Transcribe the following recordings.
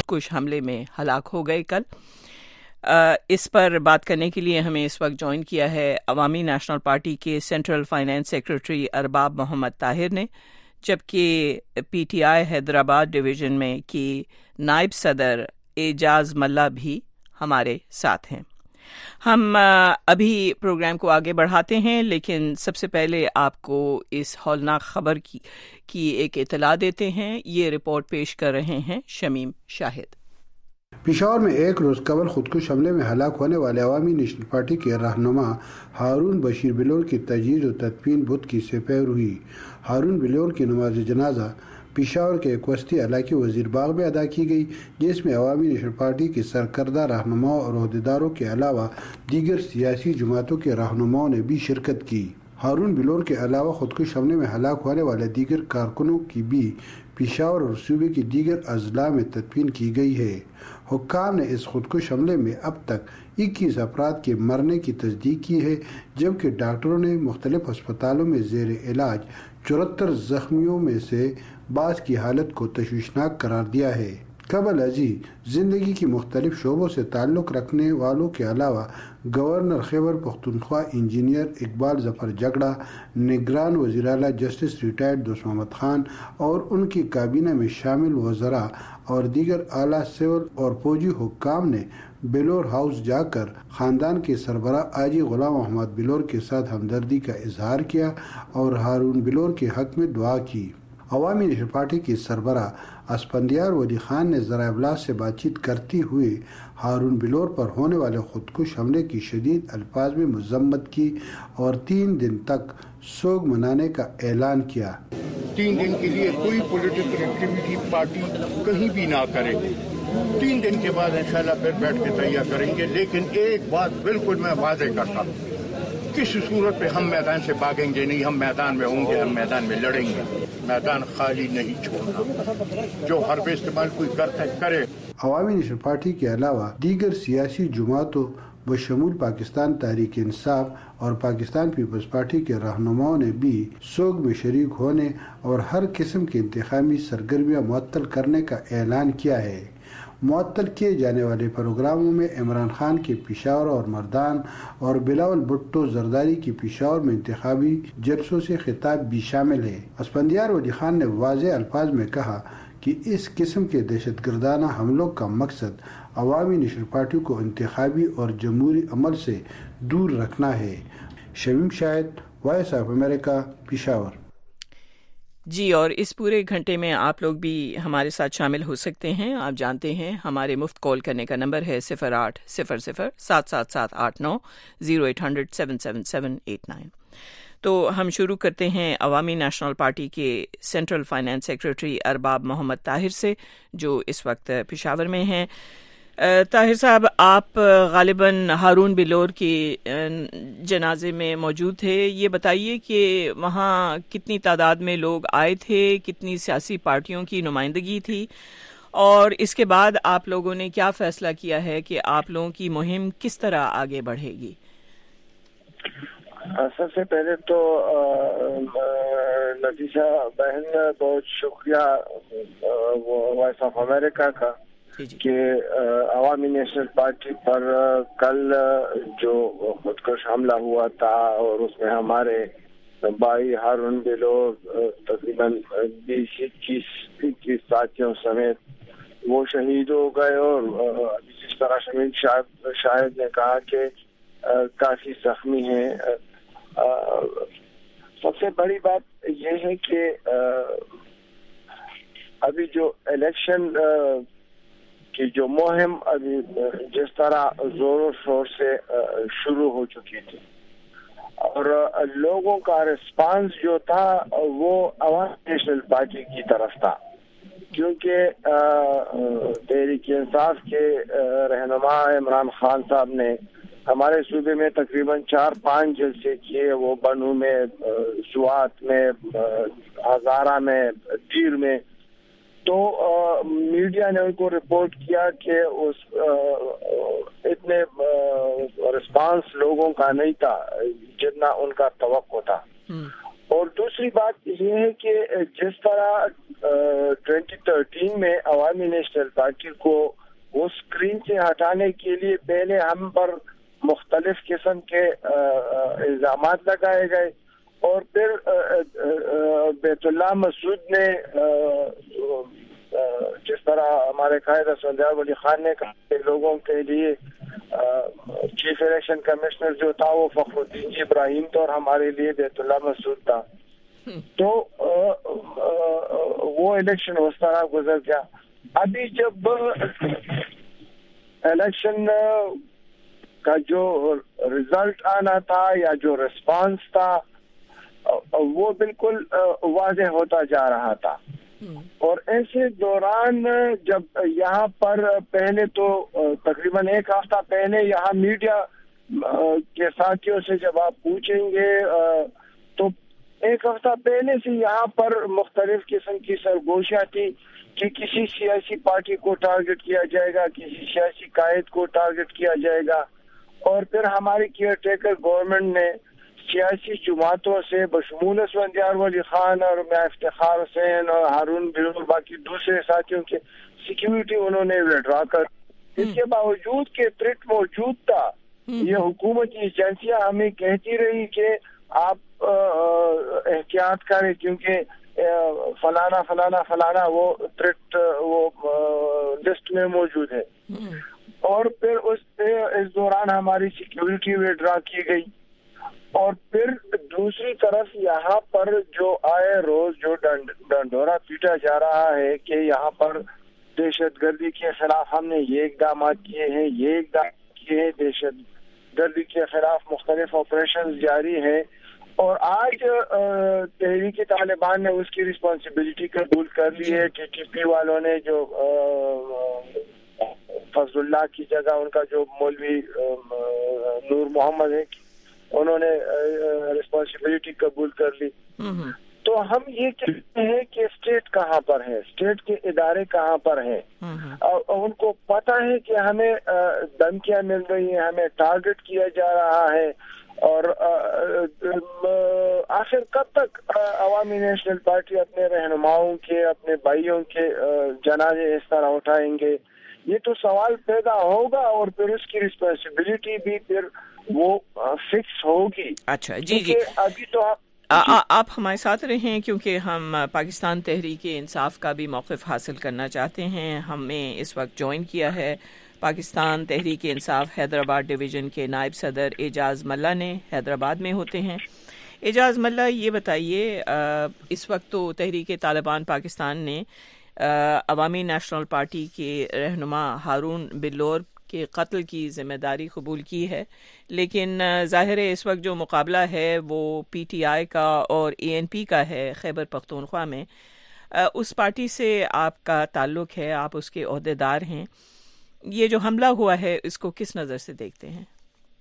خودکش حملے میں ہلاک ہو گئے کل. اس پر بات کرنے کے لیے ہمیں اس وقت جوائن کیا ہے عوامی نیشنل پارٹی کے central finance secretary Arbab Muhammad Tahir نے، جبکہ P T I Hyderabad division میں کی نائب صدر اعجاز ملا بھی ہمارے ساتھ ہیں. ہم ابھی پروگرام کو آگے بڑھاتے ہیں، لیکن سب سے پہلے آپ کو اس ہولناک خبر کی ایک اطلاع دیتے ہیں. یہ رپورٹ پیش کر رہے ہیں شمیم شاہد. پشاور میں ایک روز قبل خودکش حملے میں ہلاک ہونے والے عوامی نیشنل پارٹی کے رہنما ہارون بشیر بلول کی تجہیز و تدفین بدھ کی سپہر ہوئی. ہارون بلول کی نماز جنازہ پشاور کے ایک وسطی علاقے وزیر باغ میں ادا کی گئی، جس میں عوامی نیشنل پارٹی کے سرکردہ رہنماؤں اور عہدیداروں کے علاوہ دیگر سیاسی جماعتوں کے رہنماؤں نے بھی شرکت کی. ہارون بلول کے علاوہ خودکش حملے میں ہلاک ہونے والے دیگر کارکنوں کی بھی پشاور اور صوبے کی دیگر اضلاع میں تدفین کی گئی ہے. حکام نے اس خودکش حملے میں اب تک 21 افراد کے مرنے کی تصدیق کی ہے، جبکہ ڈاکٹروں نے مختلف ہسپتالوں میں زیر علاج 74 زخمیوں میں سے بعض کی حالت کو تشویشناک قرار دیا ہے. قبل ازیں زندگی کی مختلف شعبوں سے تعلق رکھنے والوں کے علاوہ گورنر خیبر پختونخوا انجینئر اقبال ظفر جگڑا، نگران وزیر اعلیٰ جسٹس ریٹائرڈ دوست محمد خان اور ان کی کابینہ میں شامل وزراء اور دیگر اعلیٰ سول اور فوجی حکام نے بلور ہاؤس جا کر خاندان کے سربراہ حاجی غلام محمد بلور کے ساتھ ہمدردی کا اظہار کیا اور ہارون بلور کے حق میں دعا کی. عوامی نیشنل پارٹی کی سربراہ اسفندیار ولی خان نے ذرائع ابلاغ سے بات چیت کرتے ہوئے ہارون بلور پر ہونے والے خودکش حملے کی شدید الفاظ میں مذمت کی اور 3 دن تک سوگ منانے کا اعلان کیا. 3 دن کے لیے کوئی پولیٹیکل ایکٹیویٹی پارٹی کہیں بھی نہ کرے. 3 دن کے بعد انشاءاللہ پھر بیٹھ کے تیار کریں گے. لیکن ایک بات بالکل میں واضح کرتا ہوں، کسی صورت پہ ہم میدان سے بھاگیں گے نہیں. ہم میدان میں ہوں گے، ہم میدان میں لڑیں گے. میدان خالی نہیں چھوڑنا. جو حرب استعمال کوئی کرتا ہے کرے. عوامی نیشنل پارٹی کے علاوہ دیگر سیاسی جماعتوں بشمول پاکستان تحریک انصاف اور پاکستان پیپلز پارٹی کے رہنماؤں نے بھی سوگ میں شریک ہونے اور ہر قسم کی انتخابی سرگرمیاں معطل کرنے کا اعلان کیا ہے. معطل کیے جانے والے پروگراموں میں عمران خان کے پشاور اور مردان اور بلاول بھٹو زرداری کی پشاور میں انتخابی جلسوں سے خطاب بھی شامل ہے. اسفندیار ولی خان نے واضح الفاظ میں کہا کہ اس قسم کے دہشت گردانہ حملوں کا مقصد عوامی نیشنل پارٹی کو انتخابی اور جمہوری عمل سے دور رکھنا ہے. Shamim Shahid, Voice of America, Peshawar. جی، اور اس پورے گھنٹے میں آپ لوگ بھی ہمارے ساتھ شامل ہو سکتے ہیں. آپ جانتے ہیں ہمارے مفت کال کرنے کا نمبر ہے 0800-777-89 0800-777-89. تو ہم شروع کرتے ہیں عوامی نیشنل پارٹی کے central finance secretary Arbab Muhammad Tahir سے، جو اس وقت پشاور میں ہیں. طاہر صاحب، آپ غالباً ہارون بلور کے جنازے میں موجود تھے. یہ بتائیے کہ وہاں کتنی تعداد میں لوگ آئے تھے، کتنی سیاسی پارٹیوں کی نمائندگی تھی، اور اس کے بعد آپ لوگوں نے کیا فیصلہ کیا ہے کہ آپ لوگوں کی مہم کس طرح آگے بڑھے گی؟ سب سے پہلے تو نفیسہ بہن بہت شکریہ وائس آف امریکہ کا کہ عوامی نیشنل پارٹی پر کل جو خودکش حملہ ہوا تھا اور اس میں ہمارے بھائی ہارون بلور تقریباً 20-21 ساتھیوں سمیت وہ شہید ہو گئے، اور جس طرح شمیم شاہد نے کہا کہ کافی زخمی ہیں. سب سے بڑی بات یہ ہے کہ ابھی جو الیکشن کی جو مہم ابھی جس طرح زور و شور سے شروع ہو چکی تھی اور لوگوں کا رسپانس جو تھا وہ عوامی نیشنل پارٹی کی طرف تھا، کیونکہ تحریک انصاف کے رہنما عمران خان صاحب نے ہمارے صوبے میں تقریباً 4-5 جلسے کیے. وہ بنو میں، سوات میں، ہزارہ میں، دیر میں. تو میڈیا نے ان کو رپورٹ کیا کہ اس اتنے رسپانس لوگوں کا نہیں تھا جتنا ان کا توقع تھا. اور دوسری بات یہ ہے کہ جس طرح 2013 میں عوامی نیشنل پارٹی کو وہ اسکرین سے ہٹانے کے لیے پہلے ہم پر مختلف قسم کے الزامات لگائے گئے، اور پھر بیت اللہ مسعود نے جس طرح ہمارے قائد اسفندیار ولی خان نے کہا کہ لوگوں کے لیے چیف الیکشن کمشنر جو تھا وہ فخر الدین جی ابراہیم تھا اور ہمارے لیے بیت اللہ مسعود تھا، تو وہ الیکشن اس طرح گزر گیا۔ ابھی جب الیکشن کا جو رزلٹ آنا تھا یا جو ریسپانس تھا وہ بالکل واضح ہوتا جا رہا تھا، اور ایسے دوران جب یہاں پر پہلے تو تقریباً ایک ہفتہ پہلے یہاں میڈیا کے ساتھیوں سے جب آپ پوچھیں گے تو ایک ہفتہ پہلے سے یہاں پر مختلف قسم کی سرگوشیاں تھی کہ کسی سیاسی پارٹی کو ٹارگٹ کیا جائے گا، کسی سیاسی قائد کو ٹارگٹ کیا جائے گا، اور پھر ہماری کیئر ٹیکر گورنمنٹ نے سیاسی جماعتوں سے بشمول اسفندیار ولی خان اور میاں افتخار حسین اور ہارون بلول باقی دوسرے ساتھیوں کے سیکیورٹی انہوں نے وڈرا کر، اس کے باوجود کہ تھریٹ موجود تھا یہ حکومت کی ایجنسیاں ہمیں کہتی رہی کہ آپ احتیاط کریں کیونکہ فلانا فلانا فلانا وہ تھریٹ وہ لسٹ میں موجود ہے، اور پھر اس دوران ہماری سیکیورٹی وڈرا کی گئی، اور پھر دوسری طرف یہاں پر جو آئے روز جو ڈنڈورا پیٹا جا رہا ہے کہ یہاں پر دہشت گردی کے خلاف ہم نے یہ اقدامات کیے ہیں، یہ اقدامات کیے ہیں، دہشت گردی کے خلاف مختلف آپریشن جاری ہیں، اور آج تحریک طالبان نے اس کی رسپانسبلٹی قبول کر لی ہے۔ ٹی ٹی پی والوں نے جو فضل اللہ کی جگہ ان کا جو مولوی نور محمد ہے انہوں نے رسپانسبلٹی قبول کر لی، تو ہم یہ کہتے ہیں کہ اسٹیٹ کہاں پر ہے، اسٹیٹ کے ادارے کہاں پر ہیں، اور ان کو پتہ ہے کہ ہمیں دھمکیاں مل رہی ہیں، ہمیں ٹارگٹ کیا جا رہا ہے، اور آخر کب تک عوامی نیشنل پارٹی اپنے رہنماؤں کے اپنے بھائیوں کے جنازے اس طرح اٹھائیں گے؟ یہ تو سوال پیدا ہوگا، اور پھر اس کی رسپانسبلٹی بھی پھر وہ فکس ہوگی۔ اچھا جی ابھی تو آپ ہمارے ساتھ رہیں کیونکہ ہم پاکستان تحریک انصاف کا بھی موقف حاصل کرنا چاہتے ہیں۔ ہمیں اس وقت جوائن کیا ہے پاکستان تحریک انصاف حیدرآباد ڈویژن کے نائب صدر اعجاز ملا نے، حیدرآباد میں ہوتے ہیں۔ اعجاز ملا، یہ بتائیے اس وقت تو تحریک طالبان پاکستان نے عوامی نیشنل پارٹی کے رہنما ہارون بلور کے قتل کی ذمہ داری قبول کی ہے، لیکن ظاہر ہے اس وقت جو مقابلہ ہے وہ پی ٹی آئی کا اور اے این پی کا ہے خیبر پختونخوا میں۔ اس پارٹی سے آپ کا تعلق ہے، آپ اس کے عہدیدار ہیں، یہ جو حملہ ہوا ہے اس کو کس نظر سے دیکھتے ہیں؟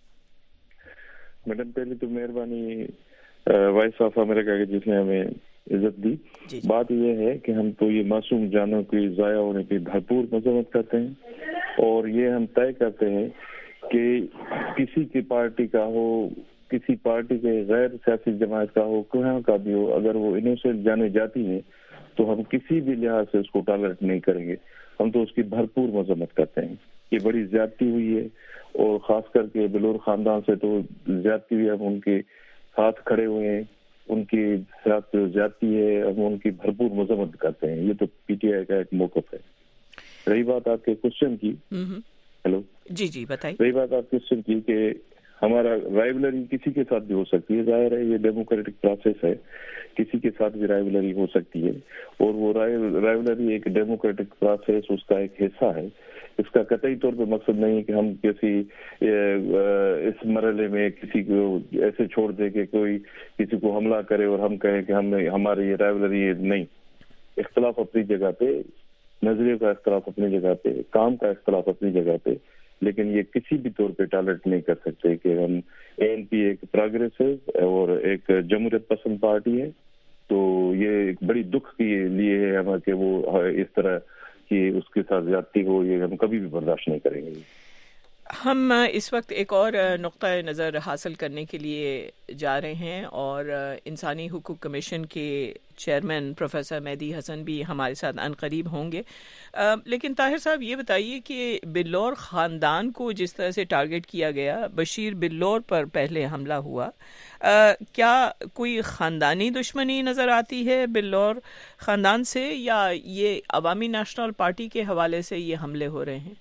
میڈم پہلے تو مہربانی وائس آف امریکہ کے جس نے ہمیں عزت دی۔ بات یہ ہے کہ ہم تو یہ معصوم جانوں کی ضائع ہونے کی بھرپور مذمت کرتے ہیں، اور یہ ہم طے کرتے ہیں کہ کسی کی پارٹی کا ہو، کسی پارٹی کے غیر سیاسی جماعت کا ہو، کہاں کا بھی ہو، اگر وہ انوسنٹ جانے جاتی ہیں تو ہم کسی بھی لحاظ سے اس کو ٹالریٹ نہیں کریں گے، ہم تو اس کی بھرپور مذمت کرتے ہیں۔ یہ بڑی زیادتی ہوئی ہے، اور خاص کر کے بلور خاندان سے تو زیادتی ہوئی ہے، ہم ان کے ساتھ کھڑے ہوئے ہیں، ان کی ساتھ زیادتی ہے، ہم ان کی بھرپور مذمت کرتے ہیں۔ یہ تو پی ٹی آئی کا ایک موقف ہے۔ رہی بات آپ کے کوشچن کی، ہیلو جی بتائیے، رہی بات آپ کوشچن کی کہ ہمارا رائیولری کسی کے ساتھ بھی ہو سکتی ہے، ظاہر ہے یہ ڈیموکریٹک پروسیس ہے، کسی کے ساتھ بھی رائیولری ہو سکتی ہے، اور وہ رائیولری ایک ڈیموکریٹک پروسیس اس کا ایک حصہ ہے۔ اس کا قطعی طور پہ مقصد نہیں کہ ہم کسی اس مرحلے میں کسی کو ایسے چھوڑ دے کہ کوئی کسی کو حملہ کرے اور ہم کہیں کہ ہماری یہ رائیولری نہیں۔ اختلاف اپنی جگہ پہ، نظریے کا اختلاف اپنی جگہ پہ، کام کا اختلاف اپنی جگہ پہ، لیکن یہ کسی بھی طور پہ ٹالریٹ نہیں کر سکتے کہ ہم اے این پی ایک پروگریسو اور ایک جمہوریت پسند پارٹی ہے، تو یہ ایک بڑی دکھ کے لیے ہے ہمیں کہ وہ اس طرح کہ اس کے ساتھ زیادتی ہو، یہ ہم کبھی بھی برداشت نہیں کریں گے۔ ہم اس وقت ایک اور نقطہ نظر حاصل کرنے کے لیے جا رہے ہیں اور انسانی حقوق کمیشن کے چیئرمین پروفیسر مہدی حسن بھی ہمارے ساتھ عنقریب ہوں گے. لیکن طاہر صاحب یہ بتائیے کہ بلور خاندان کو جس طرح سے ٹارگٹ کیا گیا، بشیر بلور پر پہلے حملہ ہوا، کیا کوئی خاندانی دشمنی نظر آتی ہے بلور خاندان سے، یا یہ عوامی نیشنل پارٹی کے حوالے سے یہ حملے ہو رہے ہیں؟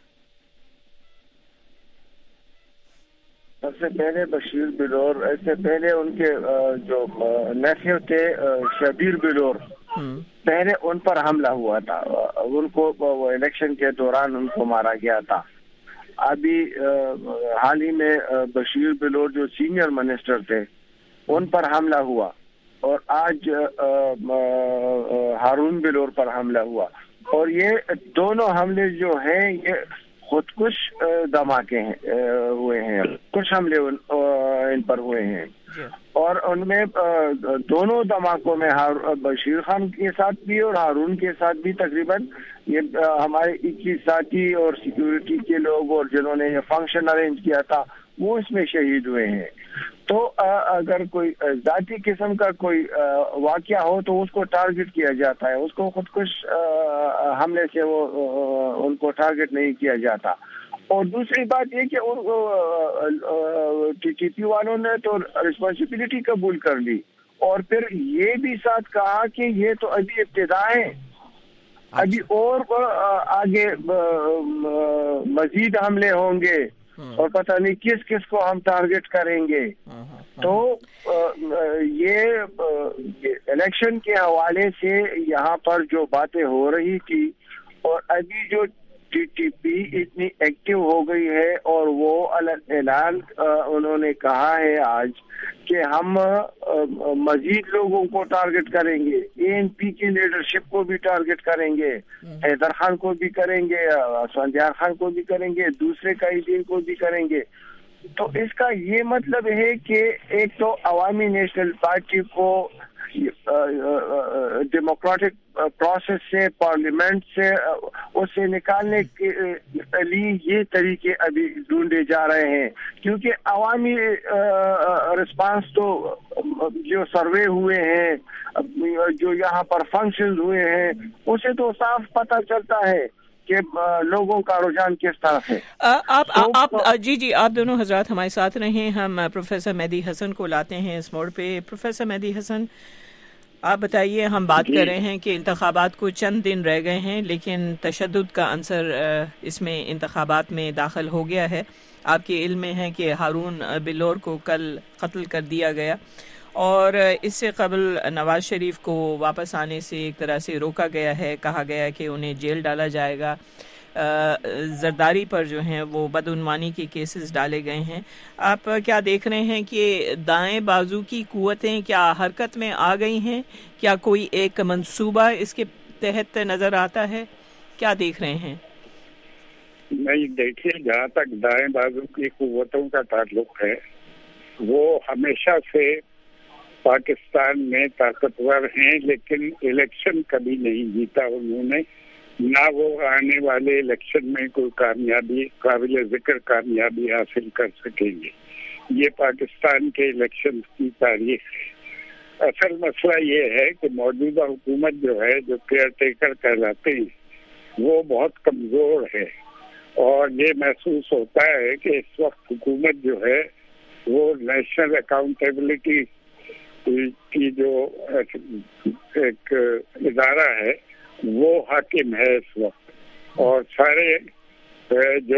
سب سے پہلے بشیر بلور، اس سے پہلے ان کے جو نیفیو تھے شبیر بلور، پہلے ان پر حملہ ہوا تھا. ان کو الیکشن کے دوران ان کو مارا گیا تھا. ابھی حال ہی میں بشیر بلور جو سینئر منسٹر تھے ان پر حملہ ہوا، اور آج ہارون بلور پر حملہ ہوا. اور یہ دونوں حملے جو ہیں یہ خودکش دھماکے ہوئے ہیں، کچھ حملے ان پر ہوئے ہیں. اور ان میں دونوں دھماکوں میں بشیر خان کے ساتھ بھی اور ہارون کے ساتھ بھی تقریباً یہ ہمارے 21 ساتھی اور سیکیورٹی کے لوگ اور جنہوں نے یہ فنکشن ارینج کیا تھا وہ اس میں شہید ہوئے ہیں. تو اگر کوئی ذاتی قسم کا کوئی واقعہ ہو تو اس کو ٹارگٹ کیا جاتا ہے، اس کو خودکش حملے سے وہ ان کو ٹارگٹ نہیں کیا جاتا. اور دوسری بات یہ کہ ٹی پی والوں نے تو رسپانسبلٹی قبول کر لی، اور پھر یہ بھی ساتھ کہا کہ یہ تو ابھی ابتدا ہے، ابھی اور آگے مزید حملے ہوں گے اور پتہ نہیں کس کس کو ہم ٹارگٹ کریں گے. تو یہ الیکشن کے حوالے سے یہاں پر جو باتیں ہو رہی تھی، اور ابھی جو ٹی پی اتنی ایکٹیو ہو گئی ہے اور وہ اعلان انہوں نے کہا ہے آج کہ ہم مزید لوگوں کو ٹارگٹ کریں گے، اے این پی کی لیڈرشپ کو بھی ٹارگٹ کریں گے، حیدر خان کو بھی کریں گے، اسفندیار خان کو بھی کریں گے، دوسرے قائدین کو بھی کریں گے. تو اس کا یہ مطلب ہے کہ ایک تو عوامی نیشنل پارٹی کو ڈیموکریٹک پروسیس سے، پارلیمنٹ سے، اس سے نکالنے کے لیے یہ طریقے ابھی ڈھونڈے جا رہے ہیں. کیونکہ عوامی رسپانس تو جو سروے ہوئے ہیں، جو یہاں پر فنکشن ہوئے ہیں، اسے تو صاف پتہ چلتا ہے کہ لوگوں کا رجحان کس طرف ہے. جی آپ دونوں حضرات ہمارے ساتھ رہیں. ہم پروفیسر مہدی حسن کو لاتے ہیں اس موڑ پہ. پروفیسر مہدی حسن، آپ بتائیے، ہم بات کر رہے ہیں کہ انتخابات کو چند دن رہ گئے ہیں، لیکن تشدد کا عنصر اس میں انتخابات میں داخل ہو گیا ہے. آپ کے علم میں ہے کہ ہارون بلور کو کل قتل کر دیا گیا، اور اس سے قبل نواز شریف کو واپس آنے سے ایک طرح سے روکا گیا ہے. کہا گیا کہ انہیں جیل ڈالا جائے گا. زرداری پر جو ہیں وہ بدعنوانی کے کیسز ڈالے گئے ہیں. آپ کیا دیکھ رہے ہیں کہ دائیں بازو کی قوتیں کیا حرکت میں آ گئی ہیں؟ کیا کوئی ایک منصوبہ اس کے تحت نظر آتا ہے؟ کیا دیکھ رہے ہیں؟ نہیں، دیکھیے، جہاں تک دائیں بازو کی قوتوں کا تعلق ہے، وہ ہمیشہ سے پاکستان میں طاقتور ہیں، لیکن الیکشن کبھی نہیں جیتا انہوں نے، نہ وہ آنے والے الیکشن میں کوئی کامیابی، قابل ذکر کامیابی حاصل کر سکیں گے. یہ پاکستان کے الیکشن کی تاریخ ہے. اصل مسئلہ یہ ہے کہ موجودہ حکومت جو ہے، جو کیئر ٹیکر کہلاتے ہیں، وہ بہت کمزور ہے، اور یہ محسوس ہوتا ہے کہ اس وقت حکومت جو ہے وہ نیشنل اکاؤنٹیبلٹی کی جو ایک ادارہ ہے وہ حاکم ہے اس وقت، اور سارے جو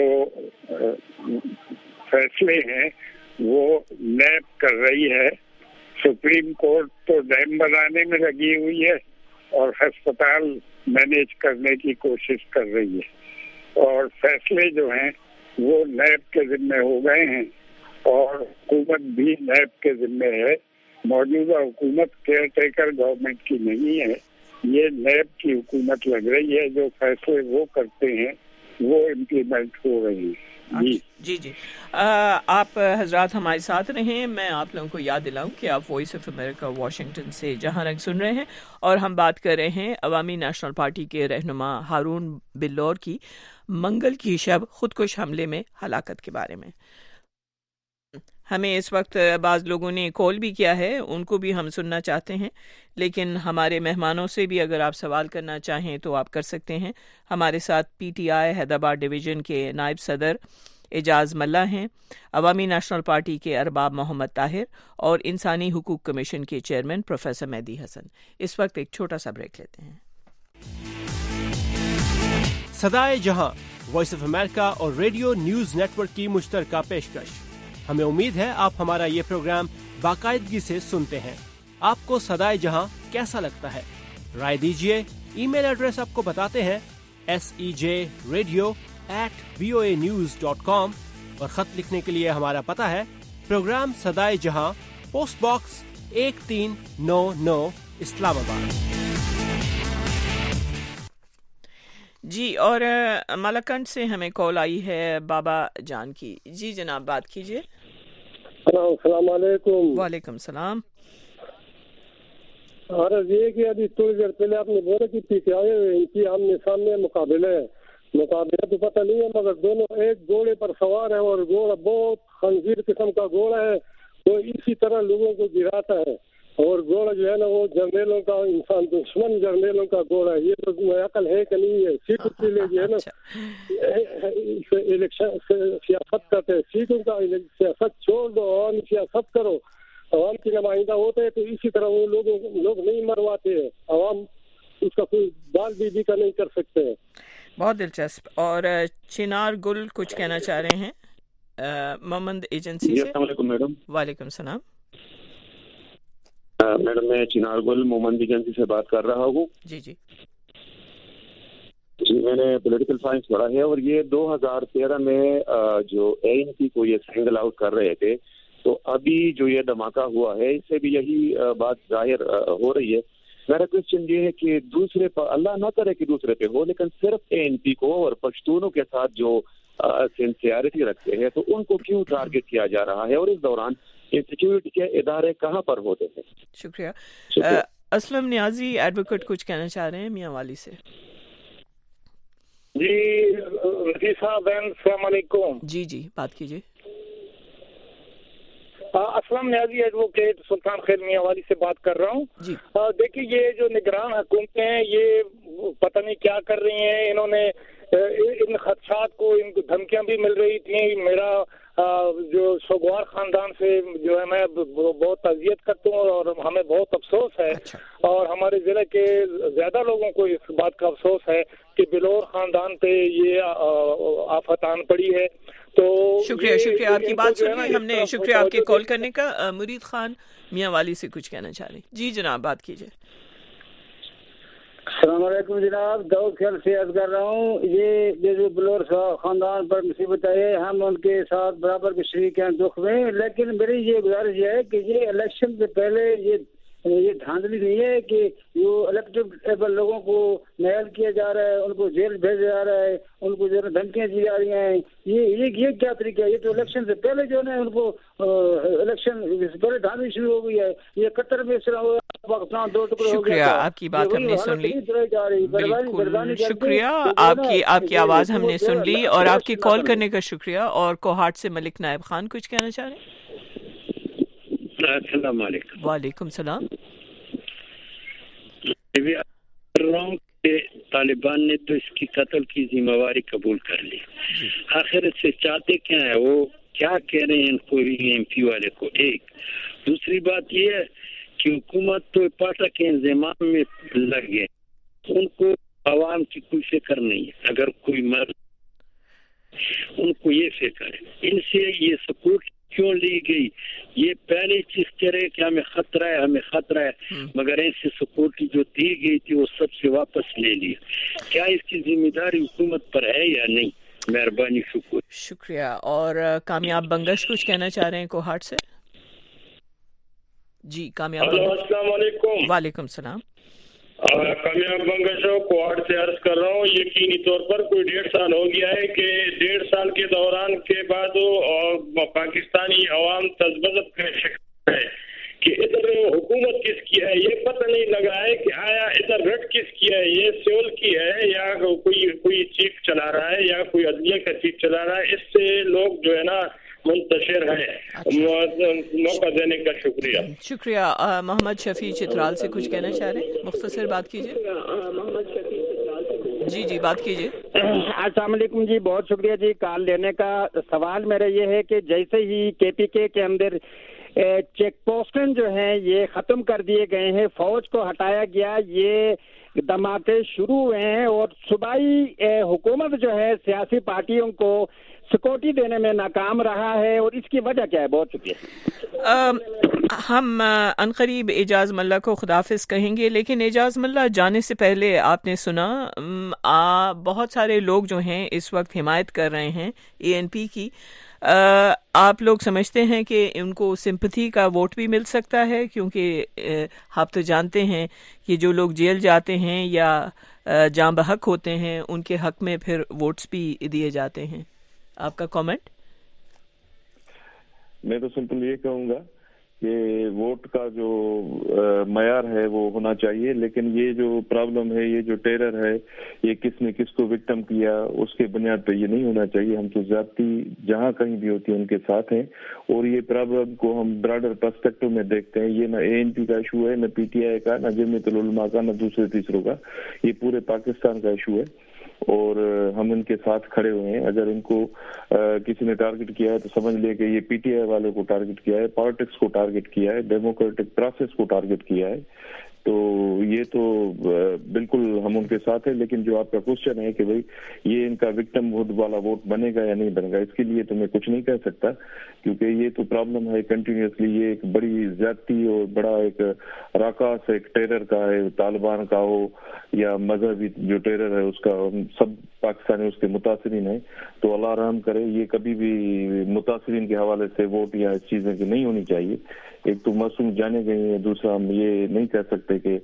فیصلے ہیں وہ نیب کر رہی ہے. سپریم کورٹ تو ڈیم بنانے میں لگی ہوئی ہے اور ہسپتال مینیج کرنے کی کوشش کر رہی ہے، اور فیصلے جو ہیں وہ نیب کے ذمہ ہو گئے ہیں، اور حکومت بھی نیب کے ذمہ ہے. موجودہ حکومت کیئر ٹیکر گورنمنٹ کی نہیں ہے، یہ نیب کی حکومت لگ رہی ہے. جو فیصلے وہ کرتے ہیں وہ امپلیمنٹ ہو رہی ہے. جی آپ حضرات ہمارے ساتھ رہیں. میں آپ لوگوں کو یاد دلاؤں کہ آپ وائس آف امریکہ واشنگٹن سے جہاں رنگ سن رہے ہیں، اور ہم بات کر رہے ہیں عوامی نیشنل پارٹی کے رہنما ہارون بلور کی. منگل کی شب خودکش حملے میں ہلاکت کے بارے میں۔ ہمیں اس وقت بعض لوگوں نے کال بھی کیا ہے، ان کو بھی ہم سننا چاہتے ہیں، لیکن ہمارے مہمانوں سے بھی اگر آپ سوال کرنا چاہیں تو آپ کر سکتے ہیں۔ ہمارے ساتھ P T I Hyderabad division کے نائب صدر اعجاز ملا ہیں، عوامی نیشنل پارٹی کے ارباب محمد طاہر اور انسانی حقوق کمیشن کے چیئرمین پروفیسر مہدی حسن۔ اس وقت ایک چھوٹا سا بریک لیتے ہیں۔ صدائے جہاں وائس آف امریکہ اور ریڈیو نیوز نیٹ ورک کی مشترکہ پیشکش۔ ہمیں امید ہے آپ ہمارا یہ پروگرام باقاعدگی سے سنتے ہیں۔ آپ کو صدائے جہاں کیسا لگتا ہے؟ رائے دیجیے۔ ای میل ایڈریس آپ کو بتاتے ہیں sej.radio@voanews.com اور خط لکھنے کے لیے ہمارا پتہ ہے پروگرام صدائے جہاں، پوسٹ باکس 1399 اسلام آباد۔ جی، اور مالاکنڈ سے ہمیں کال آئی ہے بابا جان کی۔ جی جناب، بات کیجیے۔ السلام علیکم۔ وعلیکم السلام۔ عرض یہ کہ ابھی تھوڑی دیر پہلے آپ نے بولا کہ پی ٹی آئی ان کی آمنے سامنے مقابلہ تو پتہ نہیں ہے، مگر دونوں ایک گھوڑے پر سوار ہیں اور گھوڑا بہت خنزیر قسم کا گھوڑا ہے، وہ اسی طرح لوگوں کو گراتا ہے، اور گھوڑا جو ہے نا وہ جرنیلوں کا، انسان دشمن جرنیلوں کا گھوڑا ہے۔ یہ تو عقل ہے کہ نہیں ہے؟ سیٹوں کے لیے جو ہے نا الیکشن سیاست کرتے ہیں، سیٹوں کا سیاست چھوڑ دو، عوامی سیاست کرو، عوام کی نمائندہ ہوتے ہیں تو اسی طرح وہ لوگ نہیں مرواتے ہیں، عوام اس کا کوئی بال بھی کا نہیں کر سکتے ہیں۔ بہت دلچسپ۔ اور چنار گل کچھ کہنا چاہ رہے ہیں محمد ایجنسی سے۔ السلام علیکم میڈم۔ وعلیکم السلام میڈم، میں چنار گل محمد ایجنسی سے بات کر رہا ہوں۔ جی جی جی، میں نے پولیٹیکل سائنس پڑھا ہے، اور یہ 2013 میں جو ANC کو یہ سنگل آؤٹ کر رہے تھے، تو ابھی جو یہ دھماکہ ہوا ہے اس سے بھی یہی بات ظاہر ہو رہی ہے۔ میرا کوشچن یہ ہے کہ دوسرے پر، اللہ نہ کرے کہ دوسرے پہ ہو، لیکن صرف ANC کو اور پشتونوں کے ساتھ جو سنسیئرٹی رکھتے ہیں تو ان کو کیوں ٹارگٹ کیا جا رہا ہے، اور اس دوران سیکیورٹی کے ادارے کہاں پر ہوتے ہیں؟ شکریہ۔ اسلم نیازی ایڈوکیٹ کچھ کہنا چاہ رہے ہیں میاں والی سے۔ جی رفیع صاحب، السلام علیکم۔ جی جی، بات کیجیے۔ اسلم نیازی ایڈوکیٹ سلطان خیل میاں والی سے بات کر رہا ہوں۔ جی دیکھیے، یہ جو نگران حکومتیں ہیں یہ پتہ نہیں کیا کر رہی ہیں، انہوں نے ان خدشات کو، ان کو دھمکیاں بھی مل رہی تھیں۔ میرا جو سوگوار خاندان سے جو ہے میں بہت تعزیت کرتا ہوں، اور ہمیں بہت افسوس ہے، اور ہمارے ضلع کے زیادہ لوگوں کو اس بات کا افسوس ہے کہ بلور خاندان پہ یہ آفت آن پڑی ہے۔ تو شکریہ آپ کی بات سن لی ہم نے، شکریہ آپ کے کال کرنے کا۔ مرید خان میاں والی سے کچھ کہنا چاہ رہے ہیں۔ جی جناب، بات کیجیے۔ السلام علیکم جناب، داؤد خیل سے عرض کر رہا ہوں۔ یہ جو بلور خاندان پر مصیبت ہے، ہم ان کے ساتھ برابر کے شریک ہیں دکھ میں، لیکن میری یہ گزارش یہ ہے کہ یہ الیکشن سے پہلے یہ دھاندلی نہیں ہے کہ جو الیکٹیبل لوگوں کو نائل کیا جا رہا ہے، ان کو جیل بھیجا جا رہا ہے، ان کو جو دھمکیاں دی جا رہی ہیں، یہ کیا طریقہ ہے؟ یہ تو الیکشن سے پہلے جو ہے ان کو الیکشن سے پہلے دھاندلی شروع ہو گئی ہے۔ یہ قطر میں اس طرح ہوا، پاکستان 2 ٹکڑے ہو گیا۔ شکریہ، آپ کی بات ہم نے سن لی، بالکل شکریہ، آپ کی آواز ہم نے سن لی، اور آپ کی کال کرنے کا شکریہ۔ اور کوہاٹ سے ملک نائب خان کچھ کہنا چاہ رہے ہیں؟ السلام علیکم۔ وعلیکم السلام۔ طالبان نے تو اس کی قتل کی ذمہ داری قبول کر لی، آخر سے چاہتے کیا ہے؟ وہ کیا کہہ رہے ہیں ان کو، MP والے کو؟ ایک دوسری بات یہ ہے کہ حکومت تو پاٹا کے انضمام میں لگ گئے، ان کو عوام کی کوئی فکر نہیں ہے۔ اگر کوئی مر ان کو یہ فکر ہے، ان سے یہ سپورٹ کیوں لی گئی؟ یہ پہلے چیز کہہ رہے کہ ہمیں خطرہ ہے، مگر ایسی سپورٹ جو دی گئی تھی وہ سب سے واپس لے لی۔ کیا اس کی ذمہ داری حکومت پر ہے یا نہیں؟ مہربانی، شکریہ۔ اور کامیاب بنگش کچھ کہنا چاہ رہے ہیں کوہاٹ سے؟ جی کامیاب بنگش۔ السلام علیکم۔ وعلیکم السلام۔ کامیاب بنگش کوہاٹ سے عرض کر رہا ہوں، یقینی طور پر کوئی 1.5 سال ہو گیا ہے کہ 1.5 سال کے دوران کے بعد پاکستانی عوام تذبذب کا شکار ہے کہ ادھر حکومت کس کی ہے یہ پتہ نہیں لگا ہے کہ آیا ادھر رٹ کس کی ہے، یہ سیول کی ہے یا کوئی کوئی چیف چلا رہا ہے یا کوئی عدلیہ کا چیف چلا رہا ہے. اس سے لوگ جو ہے نا منتشر ہیں. موقع دینے کا شکریہ. شکریہ. محمد شفیع چترال سے کچھ کہنا چاہ رہے ہیں؟ مختصر بات کیجیے. جی بات کیجیے. السلام علیکم جی، بہت شکریہ جی کال لینے کا. سوال میرا یہ ہے کہ جیسے ہی KPK کے اندر چیک پوسٹن جو ہیں یہ ختم کر دیے گئے ہیں، فوج کو ہٹایا گیا، یہ دھماکے شروع ہوئے ہیں اور صوبائی حکومت جو ہے سیاسی پارٹیوں کو سیکورٹی دینے میں ناکام رہا ہے، اور اس کی وجہ کیا ہے؟ بہت شکریہ. ہم عنقریب اعجاز ملا کو خداحافظ کہیں گے، لیکن اعجاز ملا جانے سے پہلے آپ نے سنا بہت سارے لوگ جو ہیں اس وقت حمایت کر رہے ہیں ANP کی. آپ لوگ سمجھتے ہیں کہ ان کو سمپتھی کا ووٹ بھی مل سکتا ہے؟ کیونکہ آپ تو جانتے ہیں کہ جو لوگ جیل جاتے ہیں یا جاں بحق ہوتے ہیں ان کے حق میں پھر ووٹس بھی دیے جاتے ہیں. آپ کا کامنٹ؟ میں تو سمپل یہ کہوں گا کہ ووٹ کا جو معیار ہے وہ ہونا چاہیے، لیکن یہ جو پرابلم ہے، یہ جو ٹیرر ہے، یہ کس نے کس کو وکٹم کیا اس کے بنیاد پہ یہ نہیں ہونا چاہیے. ہم تو زیادتی جہاں کہیں بھی ہوتی ہے ان کے ساتھ ہیں، اور یہ پرابلم کو ہم براڈر پرسپیکٹو میں دیکھتے ہیں. یہ نہ ANP کا ایشو ہے، نہ PTI کا، نہ جمعیت العلماء کا، نہ دوسرے تیسروں کا. یہ پورے پاکستان کا ایشو ہے اور ہم ان کے ساتھ کھڑے ہوئے ہیں. اگر ان کو کسی نے ٹارگٹ کیا ہے تو سمجھ لے کہ یہ PTI والے کو ٹارگٹ کیا ہے، پالیٹکس کو ٹارگٹ کیا ہے، ڈیموکریٹک پروسیس کو ٹارگٹ کیا ہے. تو یہ تو بالکل ہم ان کے ساتھ ہیں. لیکن جو آپ کا کوشچن ہے کہ بھئی یہ ان کا وکٹم ہوڈ والا ووٹ بنے گا یا نہیں بنے گا، اس کے لیے تو میں کچھ نہیں کہہ سکتا، کیونکہ یہ تو پرابلم ہے کنٹینیوسلی. یہ ایک بڑی زیادتی اور بڑا ایک راکاس ایک ٹیرر کا ہے، طالبان کا ہو یا مذہبی جو ٹیرر ہے اس کا. سب پاکستانی اس کے متاثرین ہیں، تو اللہ رحم کرے. یہ کبھی بھی متاثرین کے حوالے سے ووٹ یا اس چیزیں کی نہیں ہونی چاہیے. ایک تو معصوم جانے گئے ہیں، دوسرا ہم یہ نہیں کہہ سکتے کہ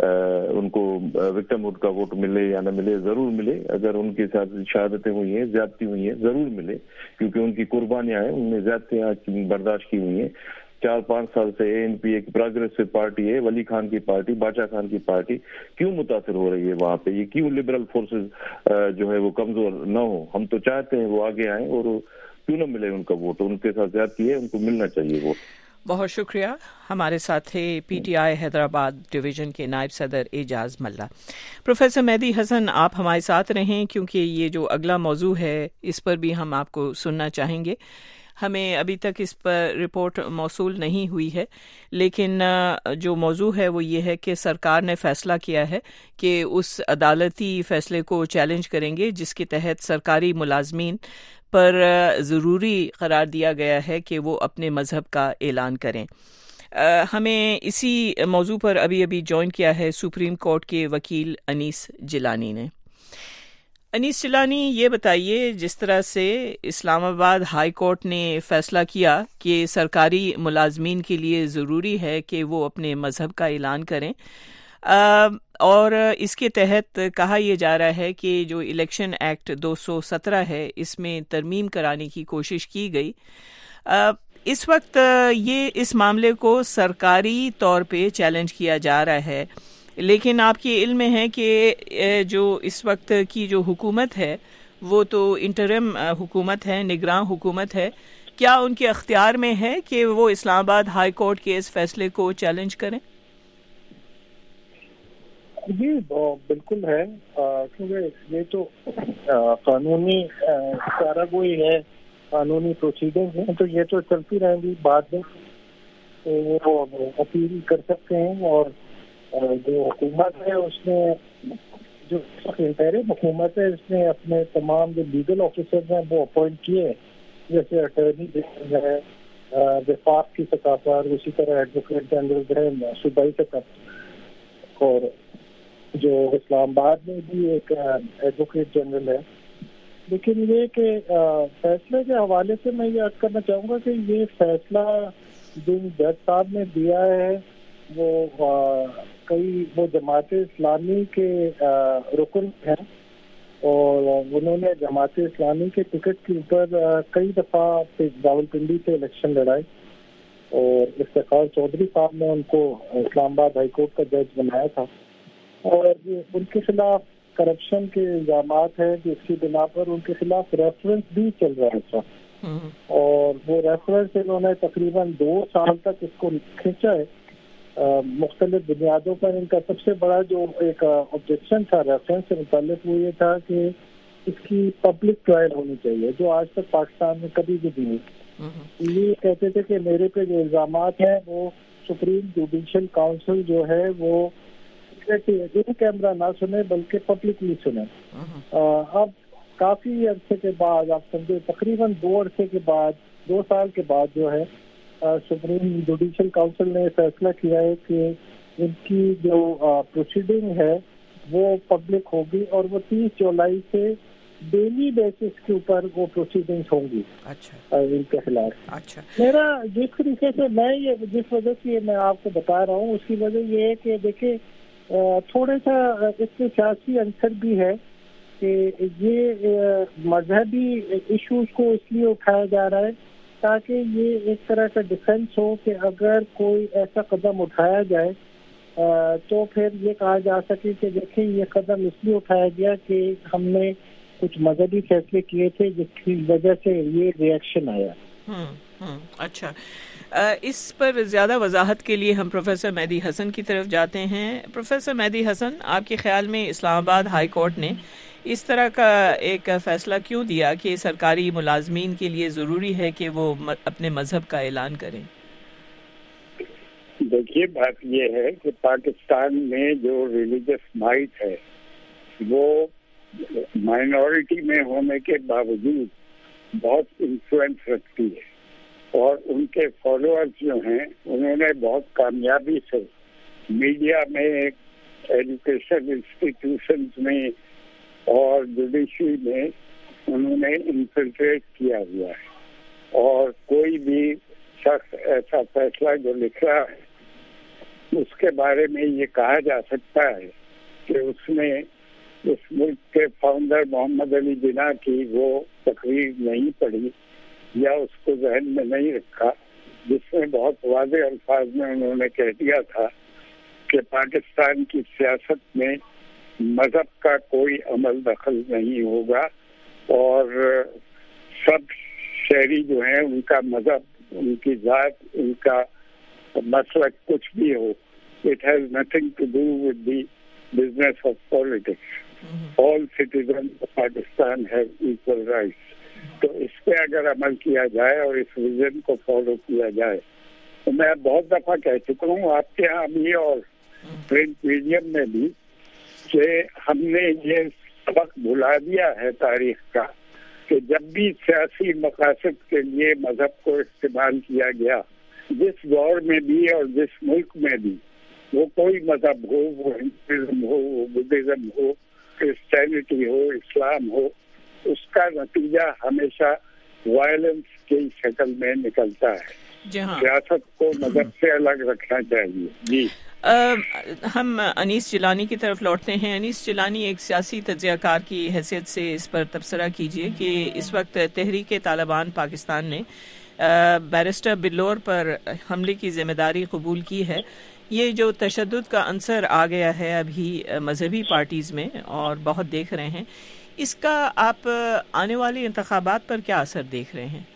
ان کو وکٹم ہوڈ کا ووٹ ملے یا نہ ملے. ضرور ملے. اگر ان کے ساتھ شہادتیں ہوئی ہیں، زیادتی ہوئی ہیں، ضرور ملے، کیونکہ ان کی قربانیاں ہیں، ان نے زیادتیاں برداشت کی ہوئی ہیں. 4-5 سال سے ANP ایک پروگریسو پارٹی ہے، ولی خان کی پارٹی، باچا خان کی پارٹی. کیوں متاثر ہو رہی ہے وہاں پہ؟ یہ کیوں لبرل فورسز جو ہے وہ کمزور نہ ہو؟ ہم تو چاہتے ہیں وہ آگے آئیں، اور کیوں نہ ملے ان کا ووٹ؟ ان کے ساتھ زیادتی ہے، ان کو ملنا چاہیے ووٹ. بہت شکریہ. ہمارے ساتھ تھے PTI حیدرآباد ڈویژن کے نائب صدر اعجاز ملا. پروفیسر مہدی حسن، آپ ہمارے ساتھ رہیں کیونکہ یہ جو اگلا موضوع ہے اس پر بھی ہم آپ کو سننا چاہیں گے. ہمیں ابھی تک اس پر رپورٹ موصول نہیں ہوئی ہے، لیکن جو موضوع ہے وہ یہ ہے کہ سرکار نے فیصلہ کیا ہے کہ اس عدالتی فیصلے کو چیلنج کریں گے جس کے تحت سرکاری ملازمین پر ضروری قرار دیا گیا ہے کہ وہ اپنے مذہب کا اعلان کریں. ہمیں اسی موضوع پر ابھی جوائن کیا ہے سپریم کورٹ کے وکیل انیس جیلانی نے. انیس جیلانی، یہ بتائیے، جس طرح سے اسلام آباد ہائی کورٹ نے فیصلہ کیا کہ سرکاری ملازمین کے لیے ضروری ہے کہ وہ اپنے مذہب کا اعلان کریں، اور اس کے تحت کہا یہ جا رہا ہے کہ جو الیکشن ایکٹ 217 ہے اس میں ترمیم کرانے کی کوشش کی گئی. اس وقت یہ اس معاملے کو سرکاری طور پہ چیلنج کیا جا رہا ہے، لیکن آپ کے علم میں ہے کہ جو اس وقت کی جو حکومت ہے وہ تو انٹرم حکومت ہے، نگراں حکومت ہے. کیا ان کے اختیار میں ہے کہ وہ اسلام آباد ہائی کورٹ کے اس فیصلے کو چیلنج کریں؟ جی بالکل ہے، کیونکہ یہ تو قانونی کارروائی ہے، قانونی پروسیڈنگ ہے، تو یہ تو چلتی رہیں گی. بعد میں وہ اپیل کر سکتے ہیں، اور جو حکومت ہے اس نے جو انٹرم حکومت ہے اس نے اپنے تمام جو لیگل آفیسر ہیں وہ اپوائنٹ کیے، جیسے اٹارنی جنرل ہے وفاق کی سطح پر، اسی طرح ایڈوکیٹ جنرل ہے صوبائی سطح پر، اور جو اسلام آباد میں بھی ایک ایڈوکیٹ جنرل ہے. لیکن یہ کہ فیصلے کے حوالے سے میں یہ عرض کرنا چاہوں گا کہ یہ فیصلہ جو جج صاحب نے دیا ہے وہ کئی وہ جماعت اسلامی کے رکن ہیں، اور انہوں نے جماعت اسلامی کے ٹکٹ کے اوپر کئی دفعہ راولپنڈی سے الیکشن لڑائے، اور افتخار چودھری صاحب نے ان کو اسلام آباد ہائی کورٹ کا جج بنایا تھا، اور ان کے خلاف کرپشن کے الزامات ہیں جس کی بنا پر ان کے خلاف ریفرنس بھی چل رہا ہے اس وقت، اور وہ ریفرنس انہوں نے تقریباً 2 سال تک اس کو کھینچا ہے مختلف بنیادوں پر. ان کا سب سے بڑا جو ایک آبجیکشن تھا ریفرنس سے متعلق وہ یہ تھا کہ اس کی پبلک ٹرائل ہونی چاہیے، جو آج تک پاکستان میں کبھی بھی نہیں. یہ کہتے تھے کہ میرے پہ جو الزامات ہیں وہ سپریم جوڈیشل کاؤنسل جو ہے وہ ان کیمرہ نہ سنے بلکہ پبلکلی سنے. اب کافی عرصے کے بعد آپ سمجھے تقریباً 2 سال کے بعد جو ہے سپریم جوڈیشل کاؤنسل نے فیصلہ کیا ہے کہ ان کی جو پروسیڈنگ ہے وہ پبلک ہوگی اور وہ 30 جولائی سے ڈیلی بیسس کے اوپر وہ پروسیڈنگز ہوں گی ان کے خلاف. میرا جس طریقے سے میں یہ جس وجہ سے میں آپ کو بتا رہا ہوں اس کی وجہ یہ ہے کہ دیکھیں تھوڑا سا اس کے سیاسی عنصر بھی ہے کہ یہ مذہبی ایشوز کو اس لیے اٹھایا جا رہا ہے تاکہ یہ ایک طرح کا ڈیفینس ہو کہ اگر کوئی ایسا قدم اٹھایا جائے تو پھر یہ کہا جا سکے کہ دیکھیں یہ قدم اس لیے اٹھایا گیا کہ ہم نے کچھ مذہبی فیصلے کیے تھے جس کی وجہ سے یہ ریئیکشن آیا. اچھا، اس پر زیادہ وضاحت کے لیے ہم پروفیسر مہدی حسن کی طرف جاتے ہیں. پروفیسر مہدی حسن، آپ کے خیال میں اسلام آباد ہائی کورٹ نے اس طرح کا ایک فیصلہ کیوں دیا کہ سرکاری ملازمین کے لیے ضروری ہے کہ وہ اپنے مذہب کا اعلان کریں؟ دیکھیے بات یہ ہے کہ پاکستان میں جو ریلیجس مائٹ ہے وہ مائنورٹی میں ہونے کے باوجود بہت انفلوئنس رکھتی ہے، اور ان کے فالوورز جو ہیں انہوں نے بہت کامیابی سے میڈیا میں، ایجوکیشن انسٹیٹیوشنز میں اور جوڈیشری میں انہوں نے انفلٹریٹ کیا ہوا ہے. اور کوئی بھی شخص ایسا فیصلہ جو لکھ رہا ہے اس کے بارے میں یہ کہا جا سکتا ہے کہ اس نے اس ملک کے فاؤنڈر محمد علی جناح کی وہ تقریر نہیں پڑھی یا اس کو ذہن میں نہیں رکھا جس میں بہت واضح الفاظ میں انہوں نے کہہ دیا تھا کہ پاکستان کی سیاست میں مذہب کا کوئی عمل دخل نہیں ہوگا، اور سب شہری جو ہیں ان کا مذہب، ان کی ذات، ان کا مسلک کچھ بھی ہو، it has nothing to do with the business of politics. All citizens of Pakistan have equal rights. تو اس پہ اگر عمل کیا جائے اور اس ویژن کو فالو کیا جائے تو میں بہت دفعہ کہہ چکا ہوں آپ کے یہاں بھی اور پرنٹ میڈیم میں بھی کہ ہم نے یہ سبق بھلا دیا ہے تاریخ کا کہ جب بھی سیاسی مقاصد کے لیے مذہب کو استعمال کیا گیا، جس دور میں بھی اور جس ملک میں بھی، وہ کوئی مذہب ہو، وہ ہندوازم ہو، وہ بدھزم ہو، کرسچینٹی ہو، اسلام ہو، اس کا نتیجہ ہمیشہ وائلنس کی شکل میں نکلتا ہے. سیاست کو مذہب سے الگ رکھنا چاہیے. جی ہم انیس جیلانی کی طرف لوٹتے ہیں. انیس جیلانی، ایک سیاسی تجزیہ کار کی حیثیت سے اس پر تبصرہ کیجیے کہ اس وقت تحریک طالبان پاکستان نے بیرسٹر بلور پر حملے کی ذمہ داری قبول کی ہے. یہ جو تشدد کا عنصر آ گیا ہے ابھی مذہبی پارٹیز میں اور بہت دیکھ رہے ہیں، اس کا آپ آنے والے انتخابات پر کیا اثر دیکھ رہے ہیں؟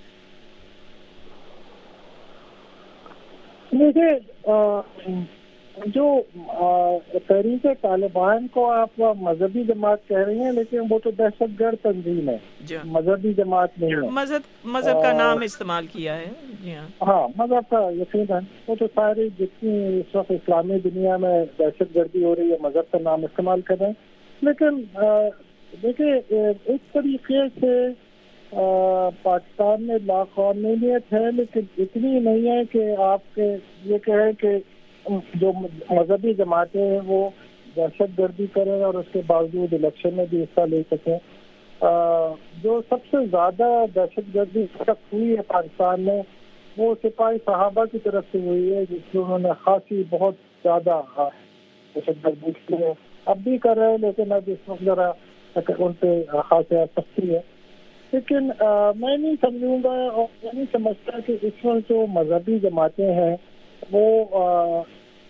جو تحریک طالبان کو آپ مذہبی جماعت کہہ رہی ہیں، لیکن وہ تو دہشت گرد تنظیم ہے، مذہبی جماعت نہیں ہے. مذہب کا نام استعمال کیا ہے. جی ہاں، مذہب کا یقیناً وہ تو ساری جتنی اس وقت اسلامی دنیا میں دہشت گردی ہو رہی ہے مذہب کا نام استعمال کر رہے ہیں. لیکن دیکھیں اس طریقے سے پاکستان میں لاقانونیت ہے، لیکن اتنی نہیں ہے کہ آپ کے یہ کہیں کہ جو مذہبی جماعتیں ہیں وہ دہشت گردی کریں اور اس کے باوجود الیکشن میں بھی حصہ لے سکیں. جو سب سے زیادہ دہشت گردی ہوئی ہے پاکستان میں وہ سپاہی صحابہ کی طرف سے ہوئی ہے، جس میں انہوں نے خاصی بہت زیادہ دہشت گردی کی ہے. اب بھی کر رہے ہیں، لیکن اب اس وقت ذرا ان پہ خاصی سختی ہے. لیکن میں نہیں سمجھوں گا اور میں نہیں سمجھتا کہ اس وقت جو مذہبی جماعتیں ہیں وہ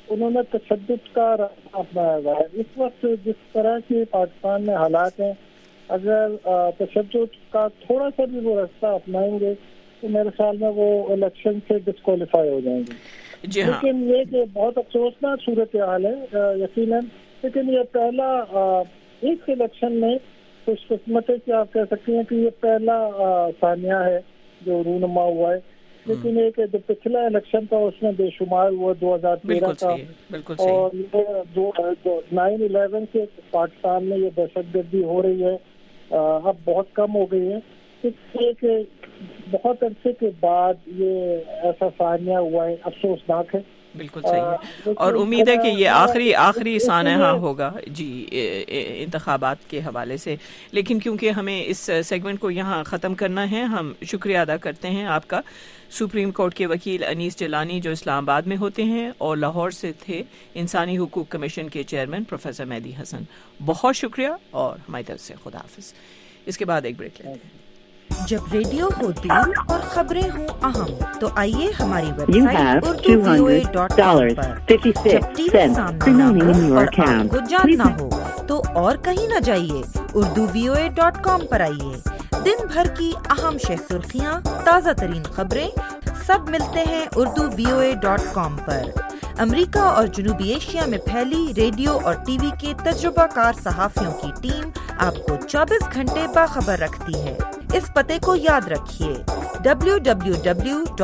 انہوں نے تشدد کا راستہ اپنایا ہوا ہے. اس وقت جس طرح کے پاکستان میں حالات ہیں, اگر تشدد کا تھوڑا سا بھی وہ راستہ اپنائیں گے تو میرے خیال میں وہ الیکشن سے ڈسکوالیفائی ہو جائیں گے. لیکن یہ کہ بہت افسوسناک صورتحال ہے یقیناً, لیکن یہ پہلا ایک الیکشن میں خوش قسمت ہے کہ آپ کہہ سکتے ہیں کہ یہ پہلا ثانیہ ہے جو رونما ہوا ہے. لیکن ایک جو پچھلا الیکشن تھا اس میں بے شمار ہوا 2013 کا, اور یہ 9/11 سے پاکستان میں یہ دہشت گردی ہو رہی ہے اب بہت کم ہو گئی ہے. ایک بہت عرصے کے بعد یہ ایسا ثانیہ ہوا ہے, افسوسناک ہے. بالکل صحیح ہے, اور امید ہے کہ یہ آخری سانحہ ہوگا جی انتخابات کے حوالے سے. لیکن کیونکہ ہمیں اس سیگمنٹ کو یہاں ختم کرنا ہے, ہم شکریہ ادا کرتے ہیں آپ کا سپریم کورٹ کے وکیل انیس جیلانی جو اسلام آباد میں ہوتے ہیں, اور لاہور سے تھے انسانی حقوق کمیشن کے چیئرمین پروفیسر مہدی حسن. بہت شکریہ اور ہماری طرف سے خدا حافظ. اس کے بعد ایک بریک لیتے ہیں. جب ریڈیو ہو دور اور خبریں ہوں اہم تو آئیے ہماری ویب سائٹ urduvoa.com پر. جب ٹی وی سامنے نہ ہو اور آپ کو جاننا ہو تو اور کہیں نہ جائیے, urduvoa.com پر آئیے. دن بھر کی اہم شہ سرخیاں, تازہ ترین خبریں سب ملتے ہیں urduvoa.com پر. امریکہ اور جنوبی ایشیا میں پھیلی ریڈیو اور ٹی وی کے تجربہ کار صحافیوں کی ٹیم آپ کو 24 گھنٹے باخبر رکھتی ہے. اس پتے کو یاد رکھیے www.urduvoa.com.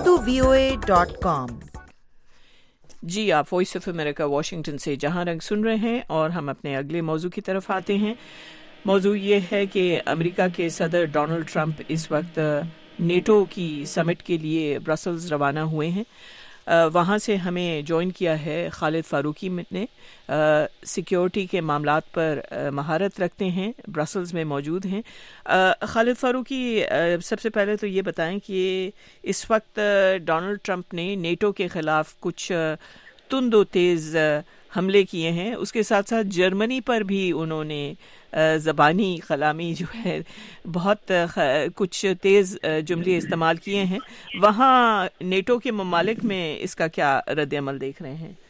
جی آپ وائس آف امریکہ واشنگٹن سے جہاں رنگ سن رہے ہیں, اور ہم اپنے اگلے موضوع کی طرف آتے ہیں. موضوع یہ ہے کہ امریکہ کے صدر ڈونلڈ ٹرمپ اس وقت نیٹو کی سمٹ کے لیے برسلز روانہ ہوئے ہیں. وہاں سے ہمیں جوائن کیا ہے خالد فاروقی نے, سیکیورٹی کے معاملات پر مہارت رکھتے ہیں, برسلز میں موجود ہیں. خالد فاروقی, سب سے پہلے تو یہ بتائیں کہ اس وقت ڈونلڈ ٹرمپ نے نیٹو کے خلاف کچھ تند و تیز حملے کیے ہیں, اس کے ساتھ ساتھ جرمنی پر بھی انہوں نے زبانی کلامی جو ہے بہت کچھ تیز جملے استعمال کیے ہیں. وہاں نیٹو کے ممالک میں اس کا کیا رد عمل دیکھ رہے ہیں؟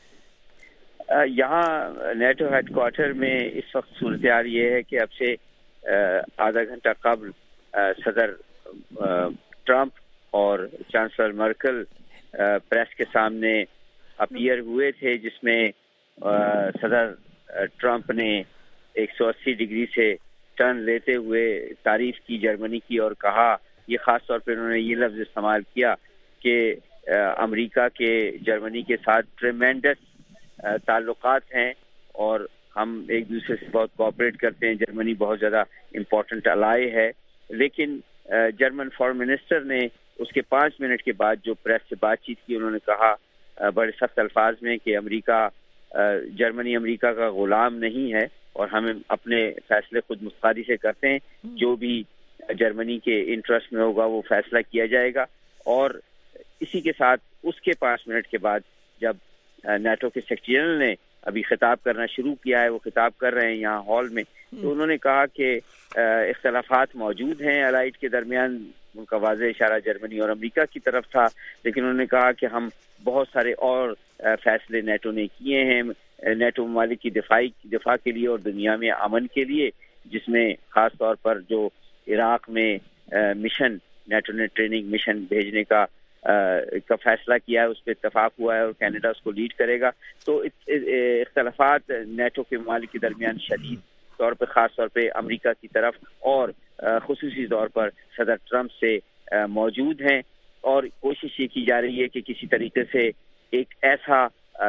یہاں نیٹو ہیڈ کوارٹر میں اس وقت صورتحال یہ ہے کہ اب سے آدھا گھنٹہ قبل صدر ٹرمپ اور چانسلر مرکل پریس کے سامنے اپیئر ہوئے تھے, جس میں صدر ٹرمپ نے 180 ڈگری سے ٹرن لیتے ہوئے تعریف کی جرمنی کی, اور کہا, یہ خاص طور پہ انہوں نے یہ لفظ استعمال کیا کہ امریکہ کے جرمنی کے ساتھ ٹریمینڈس تعلقات ہیں اور ہم ایک دوسرے سے بہت کوآپریٹ کرتے ہیں, جرمنی بہت زیادہ امپورٹنٹ الائی ہے. لیکن جرمن فارن منسٹر نے اس کے 5 منٹ کے بعد جو پریس سے بات چیت کی, انہوں نے کہا بڑے سخت الفاظ میں کہ جرمنی امریکہ کا غلام نہیں ہے اور ہم اپنے فیصلے خود مختاری سے کرتے ہیں, جو بھی جرمنی کے انٹرسٹ میں ہوگا وہ فیصلہ کیا جائے گا. اور اسی کے ساتھ اس کے 5 منٹ کے بعد جب نیٹو کے سیکریٹری جنرل نے ابھی خطاب کرنا شروع کیا ہے, وہ خطاب کر رہے ہیں یہاں ہال میں, تو انہوں نے کہا کہ اختلافات موجود ہیں الائٹ کے درمیان. ان کا واضح اشارہ جرمنی اور امریکہ کی طرف تھا, لیکن انہوں نے کہا کہ ہم بہت سارے اور فیصلے نیٹو نے کیے ہیں نیٹو ممالک کی دفاع کے لیے اور دنیا میں امن کے لیے, جس میں خاص طور پر جو عراق میں مشن نیٹو نے ٹریننگ مشن بھیجنے کا فیصلہ کیا ہے, اس پہ اتفاق ہوا ہے اور کینیڈا اس کو لیڈ کرے گا. تو اختلافات نیٹو کے ممالک کے درمیان شدید طور پہ, خاص طور پہ امریکہ کی طرف اور خصوصی طور پر صدر ٹرمپ سے موجود ہیں, اور کوشش یہ کی جا رہی ہے کہ کسی طریقے سے ایک ایسا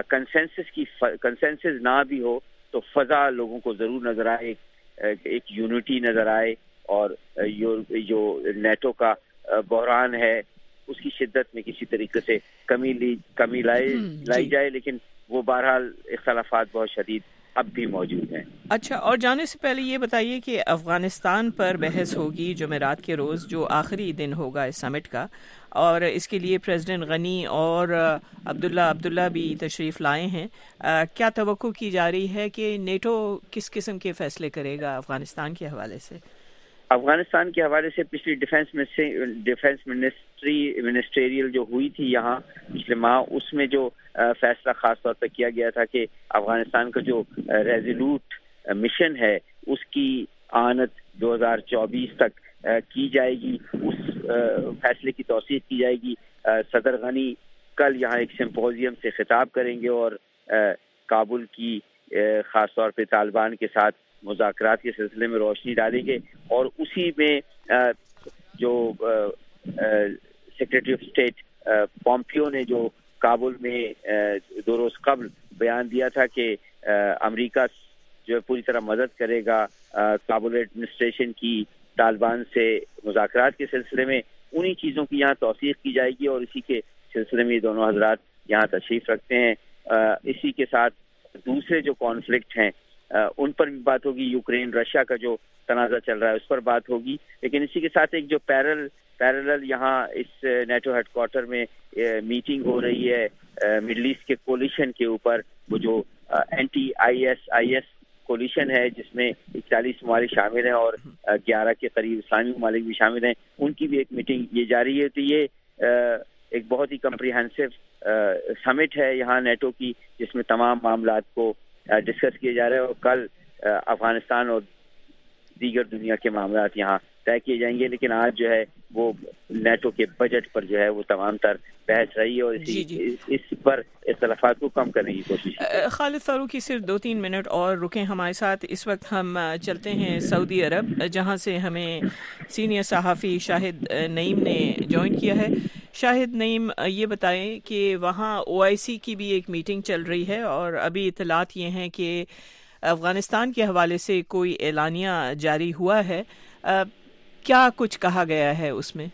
کنسنسس نہ بھی ہو تو فضا لوگوں کو ضرور نظر آئے, ایک یونٹی نظر آئے, اور جو نیٹو کا بحران ہے اس کی شدت میں کسی طریقے سے کمی لائی جائے. لیکن وہ بہرحال اختلافات بہت شدید اب بھی موجود ہیں. اچھا, اور جانے سے پہلے یہ بتائیے کہ افغانستان پر بحث ہوگی جمعرات کے روز, جو آخری دن ہوگا اس سمٹ کا, اور اس کے لیے پریزیڈنٹ غنی اور عبداللہ بھی تشریف لائے ہیں. کیا توقع کی جا رہی ہے کہ نیٹو کس قسم کے فیصلے کرے گا افغانستان کے حوالے سے؟ افغانستان کے حوالے سے پچھلی ڈیفنس منسٹریل جو ہوئی تھی یہاں پچھلے ماہ، اس میں جو فیصلہ خاص طور پر کیا گیا تھا کہ افغانستان کا جو ریزولوٹ مشن ہے اس کی اعانت 2024 تک کی جائے گی، اس فیصلے کی توثیق کی جائے گی. صدر غنی کل یہاں ایک سمپوزیم سے خطاب کریں گے اور کابل کی خاص طور پہ طالبان کے ساتھ مذاکرات کے سلسلے میں روشنی ڈالیں گے. اور اسی میں جو سیکریٹری آف اسٹیٹ پومپیو نے جو کابل میں 2 روز قبل بیان دیا تھا کہ امریکہ جو پوری طرح مدد کرے گا کابل ایڈمنسٹریشن کی طالبان سے مذاکرات کے سلسلے میں، انہی چیزوں کی یہاں توثیق کی جائے گی اور اسی کے سلسلے میں یہ دونوں حضرات یہاں تشریف رکھتے ہیں. اسی کے ساتھ دوسرے جو کانفلکٹ ہیں ان پر بھی بات ہوگی. یوکرین رشیا کا جو تنازع چل رہا ہے اس پر بات ہوگی. لیکن اسی کے ساتھ ایک جو پیرلل یہاں اس نیٹو ہیڈ کوارٹر میں میٹنگ ہو رہی ہے مڈل ایسٹ کے کولیشن کے اوپر، وہ جو اینٹی آئی ایس کولیشن ہے جس میں 41 ممالک شامل ہیں اور 11 کے قریب اسلامی ممالک بھی شامل ہیں، ان کی بھی ایک میٹنگ یہ جاری ہے. تو یہ ایک بہت ہی کمپریہنسو سمٹ ہے یہاں نیٹو کی، جس میں تمام معاملات کو ڈسکس کیے جا رہے ہیں اور کل افغانستان اور دیگر دنیا کے معاملات یہاں طے کیے جائیں گے. لیکن آج جو ہے وہ نیٹو کے بجٹ پر جو ہے وہ تمام تر بحث رہی ہے اور اس پر اختلافات کو کم کرنے کی کوشش. خالد فاروقی صرف 2-3 منٹ اور رکیں ہمارے ساتھ. اس وقت ہم چلتے ہیں سعودی عرب، جہاں سے ہمیں سینئر صحافی شاہد نعیم نے جوائن کیا ہے. شاہد نعیم، یہ بتائیں کہ وہاں OIC کی بھی ایک میٹنگ چل رہی ہے اور ابھی اطلاعات یہ ہیں کہ افغانستان کے حوالے سے کوئی اعلانیہ جاری ہوا ہے، کیا کچھ کہا گیا ہے اس میں؟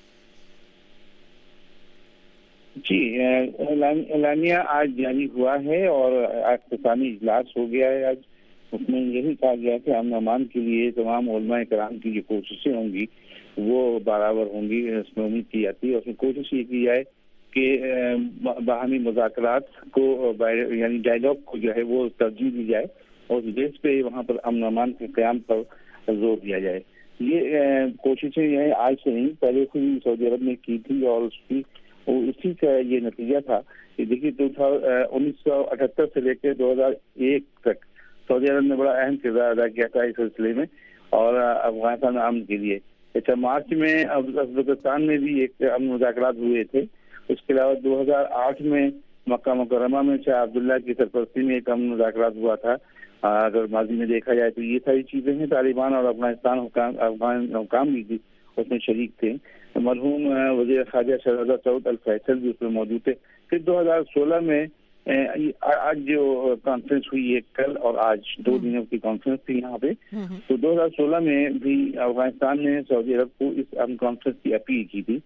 جی، اعلانیہ آج جاری ہوا ہے اور اختتامی اجلاس ہو گیا ہے. آج اس میں یہی کہا گیا کہ امن و امان کے لیے تمام علماء کرام کی جو کوششیں ہوں گی وہ برابر ہوں گی. اس میں امید کی جاتی ہے، اس میں کوشش یہ کی جائے کہ باہمی مذاکرات کو یعنی ڈائیلاگ کو جو ہے وہ ترجیح دی جائے اور اس بیس پہ وہاں پر امن و امان کے قیام پر زور دیا جائے. یہ کوششیں جو ہے آج سے نہیں، پہلے سے ہی سعودی عرب نے کی تھی اور اسی کا یہ نتیجہ تھا کہ دیکھیے 1978 سے لے کے 2001 تک سعودی عرب نے بڑا اہم کردار ادا کیا تھا اس سلسلے میں اور افغانستان میں امن کے لیے. اچھا، مارچ میں ازبکستان میں بھی ایک امن مذاکرات ہوئے تھے. اس کے علاوہ 2008 میں مکہ مکرمہ میں شاہ عبداللہ کی سرپرستی میں ایک امن مذاکرات ہوا تھا. اگر ماضی میں دیکھا جائے تو یہ ساری چیزیں ہیں. طالبان اور افغان حکام بھی اس میں شریک تھے. مرحوم وزیر خارجہ شہزادہ سعود الفیصل بھی اس میں موجود تھے. پھر 2016 میں آج جو کانفرنس ہوئی ہے کل اور آج 2 دنوں کی کانفرنس تھی یہاں پہ، تو 2016 میں بھی افغانستان نے سعودی عرب کو اس امن کانفرنس کی اپیل کی تھی.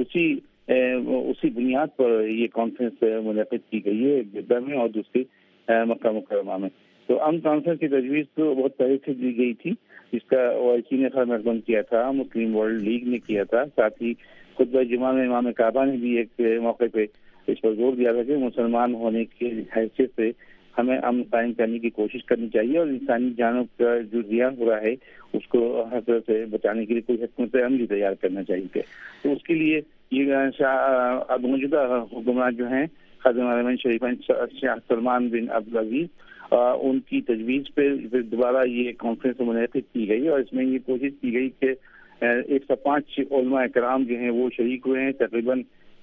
اسی بنیاد پر یہ کانفرنس منعقد کی گئی ہے، ایک جدہ میں اور دوسری مکہ مکرمہ میں. تو امن کانفرنس کی تجویز تو بہت پہلے سے دی گئی تھی، جس کا OIC نے خیر مقدم کیا تھا، مسلم ورلڈ لیگ نے کیا تھا. ساتھ ہی خطبہ جمعہ میں امام کعبہ نے بھی ایک موقع پہ اس پر زور دیا تھا کہ مسلمان ہونے کی حیثیت سے ہمیں امن قائم کرنے کی کوشش کرنی چاہیے اور انسانی جانوں کا جو زیان ہو رہا ہے اس کو ہر طرح سے بچانے کے لیے کوئی حکمت عملی تیار کرنا چاہیے. تو اس کے لیے یہ اب موجودہ حکمران جو ہیں خادم الحرمین شریفین شاہ سلمان بن عبدالعزیز، ان کی تجویز پہ دوبارہ یہ کانفرنس منعقد کی گئی اور اس میں یہ کوشش کی گئی کہ 105 علماء کرام جو ہیں وہ شریک ہوئے ہیں تقریباً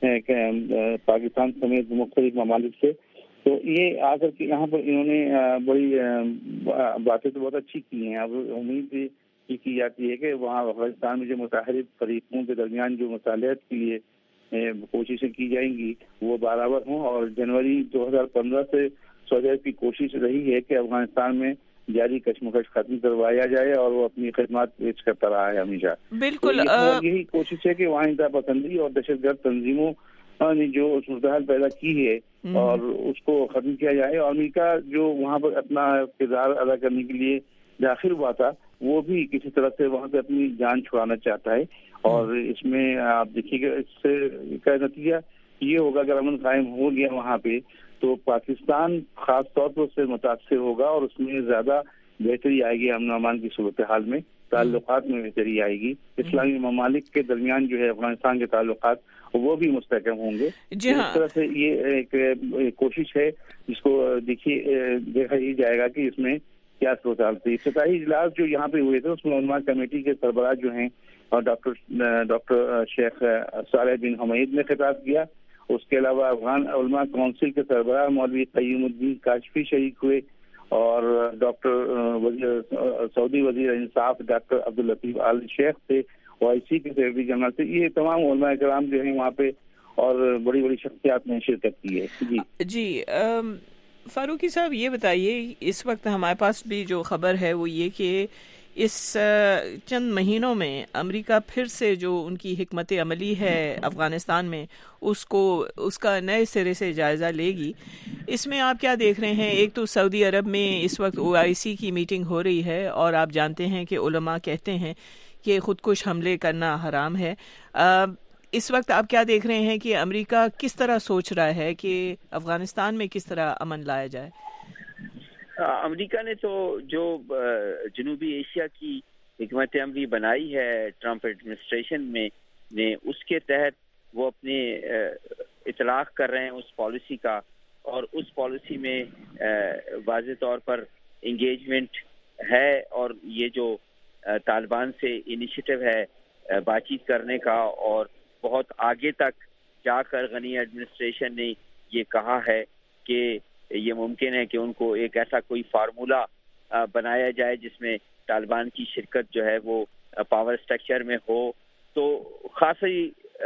پاکستان سمیت مختلف ممالک سے. تو یہ آ کر کے یہاں پر انہوں نے بڑی باتیں تو بہت اچھی کی ہیں. اب امید یہ کی جاتی ہے کہ وہاں افغانستان میں جو متحرک فریقوں کے درمیان جو مصالحت کے لیے کوششیں کی جائیں گی وہ برابر ہوں. اور جنوری 2015 سے سعودی عرب کی کوشش رہی ہے کہ افغانستان میں جاری کشمکش ختم کروایا جائے اور وہ اپنی خدمات پیش کرتا رہا ہے ہمیشہ. بالکل یہی کوشش ہے کہ وہاں انتہا پسندی اور دہشت گرد تنظیموں نے جو صورتحال پیدا کی ہے اور اس کو ختم کیا جائے. اور امریکہ جو وہاں پر اپنا کردار ادا کرنے کے لیے داخل ہوا تھا وہ بھی کسی طرح سے وہاں سے اپنی جان چھڑانا چاہتا ہے. اور اس میں آپ دیکھیے کہ اس سے کا نتیجہ یہ ہوگا اگر امن قائم ہو گیا وہاں پہ تو پاکستان خاص طور پر اس سے متاثر ہوگا اور اس میں زیادہ بہتری آئے گی امن و امان کی صورتحال میں. تعلقات میں بہتری آئے گی. اسلامی ممالک کے درمیان جو ہے افغانستان کے تعلقات وہ بھی مستحکم ہوں گے. اس طرح سے یہ ایک کوشش ہے جس کو دیکھا ہی جائے گا کہ اس میں کیا صورتحال تھی. افتتاحی اجلاس جو یہاں پہ ہوئے تھے اس میں علماء کمیٹی کے سربراہ جو ہیں اور ڈاکٹر شیخ صالح بن حمید نے خطاب کیا. اس کے علاوہ افغان علماء کونسل کے سربراہ مولوی قیوم الدین کاشفی شریک ہوئے اور سعودی وزیر انصاف ڈاکٹر عبداللطیف آل شیخ تھے, OIC کے سیکرٹری جنرل تھے. یہ تمام علماء کرام جو ہیں وہاں پہ اور بڑی بڑی شخصیات نے شرکت کی ہے. جی فاروقی صاحب یہ بتائیے, اس وقت ہمارے پاس بھی جو خبر ہے وہ یہ کہ اس چند مہینوں میں امریکہ پھر سے جو ان کی حکمت عملی ہے افغانستان میں اس کا نئے سرے سے جائزہ لے گی. اس میں آپ کیا دیکھ رہے ہیں؟ ایک تو سعودی عرب میں اس وقت OIC کی میٹنگ ہو رہی ہے اور آپ جانتے ہیں کہ علماء کہتے ہیں کہ خودکش حملے کرنا حرام ہے. اس وقت آپ کیا دیکھ رہے ہیں کہ امریکہ کس طرح سوچ رہا ہے کہ افغانستان میں کس طرح امن لایا جائے؟ امریکہ نے تو جو جنوبی ایشیا کی حکمت عملی بنائی ہے ٹرمپ ایڈمنسٹریشن میں نے, اس کے تحت وہ اپنے اطلاق کر رہے ہیں اس پالیسی کا, اور اس پالیسی میں واضح طور پر انگیجمنٹ ہے. اور یہ جو طالبان سے انیشیٹو ہے بات چیت کرنے کا, اور بہت آگے تک جا کر غنی ایڈمنسٹریشن نے یہ کہا ہے کہ یہ ممکن ہے کہ ان کو ایک ایسا کوئی فارمولا بنایا جائے جس میں طالبان کی شرکت جو ہے وہ پاور اسٹرکچر میں ہو. تو خاصی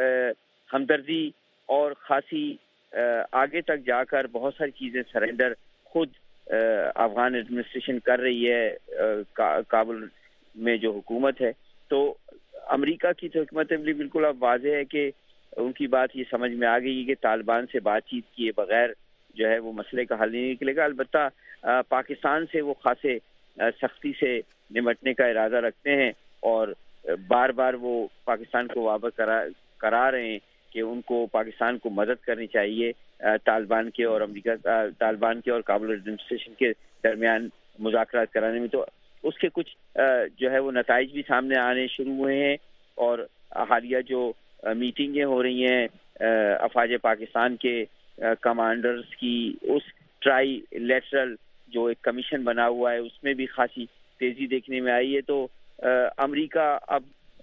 ہمدردی اور خاصی آگے تک جا کر بہت ساری چیزیں سرنڈر خود افغان ایڈمنسٹریشن کر رہی ہے کابل میں جو حکومت ہے. تو امریکہ کی تو حکمت عملی بالکل اب واضح ہے کہ ان کی بات یہ سمجھ میں آ گئی کہ طالبان سے بات چیت کیے بغیر جو ہے وہ مسئلے کا حل نہیں نکلے گا. البتہ پاکستان سے وہ خاصے سختی سے نمٹنے کا ارادہ رکھتے ہیں اور بار بار وہ پاکستان کو واپس کرا رہے ہیں کہ ان کو پاکستان کو مدد کرنی چاہیے طالبان کے اور طالبان کے اور کابل ایڈمنسٹریشن کے درمیان مذاکرات کرانے میں. تو اس کے کچھ جو ہے وہ نتائج بھی سامنے آنے شروع ہوئے ہیں, اور حالیہ جو میٹنگیں ہو رہی ہیں افواج پاکستان کے کمانڈرز کی, اس ٹرائی لیٹرل جو ایک کمیشن بنا ہوا ہے اس میں بھی خاصی تیزی دیکھنے میں آئی ہے. تو امریکہ اب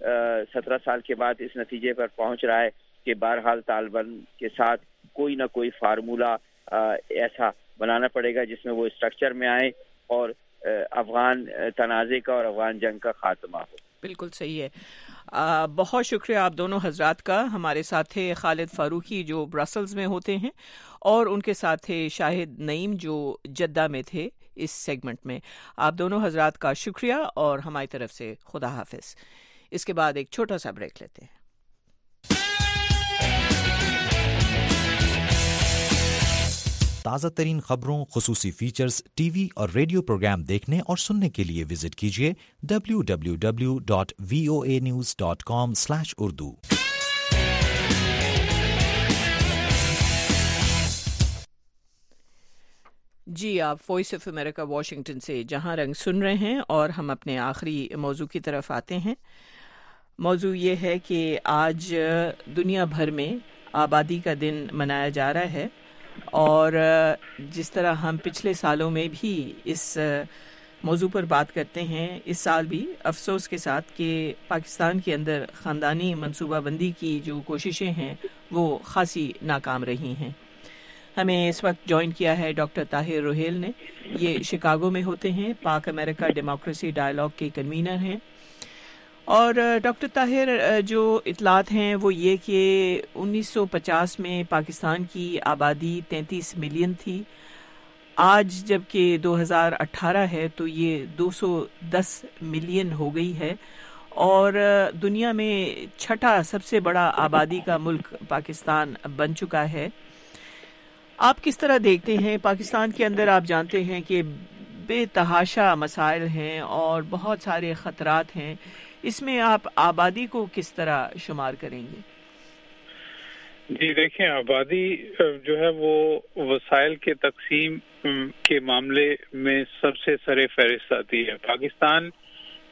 17 سال کے بعد اس نتیجے پر پہنچ رہا ہے کہ بہرحال طالبان کے ساتھ کوئی نہ کوئی فارمولا ایسا بنانا پڑے گا جس میں وہ اسٹرکچر میں آئے اور افغان تنازع کا اور افغان جنگ کا خاتمہ ہو. بالکل صحیح ہے. بہت شکریہ آپ دونوں حضرات کا. ہمارے ساتھ تھے خالد فاروقی جو برسلز میں ہوتے ہیں, اور ان کے ساتھ تھے شاہد نعیم جو جدہ میں تھے اس سیگمنٹ میں. آپ دونوں حضرات کا شکریہ اور ہماری طرف سے خدا حافظ. اس کے بعد ایک چھوٹا سا بریک لیتے ہیں. تازہ ترین خبروں, خصوصی فیچرز, ٹی وی اور ریڈیو پروگرام دیکھنے اور سننے کے لیے وزٹ کیجیے www.voanews.com/urdu. جی, آپ وائس آف امریکہ واشنگٹن سے جہاں رنگ سن رہے ہیں, اور ہم اپنے آخری موضوع کی طرف آتے ہیں. موضوع یہ ہے کہ آج دنیا بھر میں آبادی کا دن منایا جا رہا ہے, اور جس طرح ہم پچھلے سالوں میں بھی اس موضوع پر بات کرتے ہیں, اس سال بھی افسوس کے ساتھ کہ پاکستان کے اندر خاندانی منصوبہ بندی کی جو کوششیں ہیں وہ خاصی ناکام رہی ہیں. ہمیں اس وقت جوائن کیا ہے ڈاکٹر طاہر روہیل نے. یہ شکاگو میں ہوتے ہیں, پاک امریکہ ڈیموکریسی ڈائیلاگ کے کنوینر ہیں. اور ڈاکٹر طاہر, جو اطلاعات ہیں وہ یہ کہ 1950 میں پاکستان کی آبادی 33 ملین تھی. آج جب کہ 2018 ہے تو یہ 210 ملین ہو گئی ہے, اور دنیا میں چھٹا سب سے بڑا آبادی کا ملک پاکستان بن چکا ہے. آپ کس طرح دیکھتے ہیں پاکستان کے اندر؟ آپ جانتے ہیں کہ بے تحاشا مسائل ہیں اور بہت سارے خطرات ہیں. اس میں آپ آبادی کو کس طرح شمار کریں گے؟ جی دیکھیں, آبادی جو ہے وہ وسائل کے تقسیم کے معاملے میں سب سے سر فہرست آتی ہے. پاکستان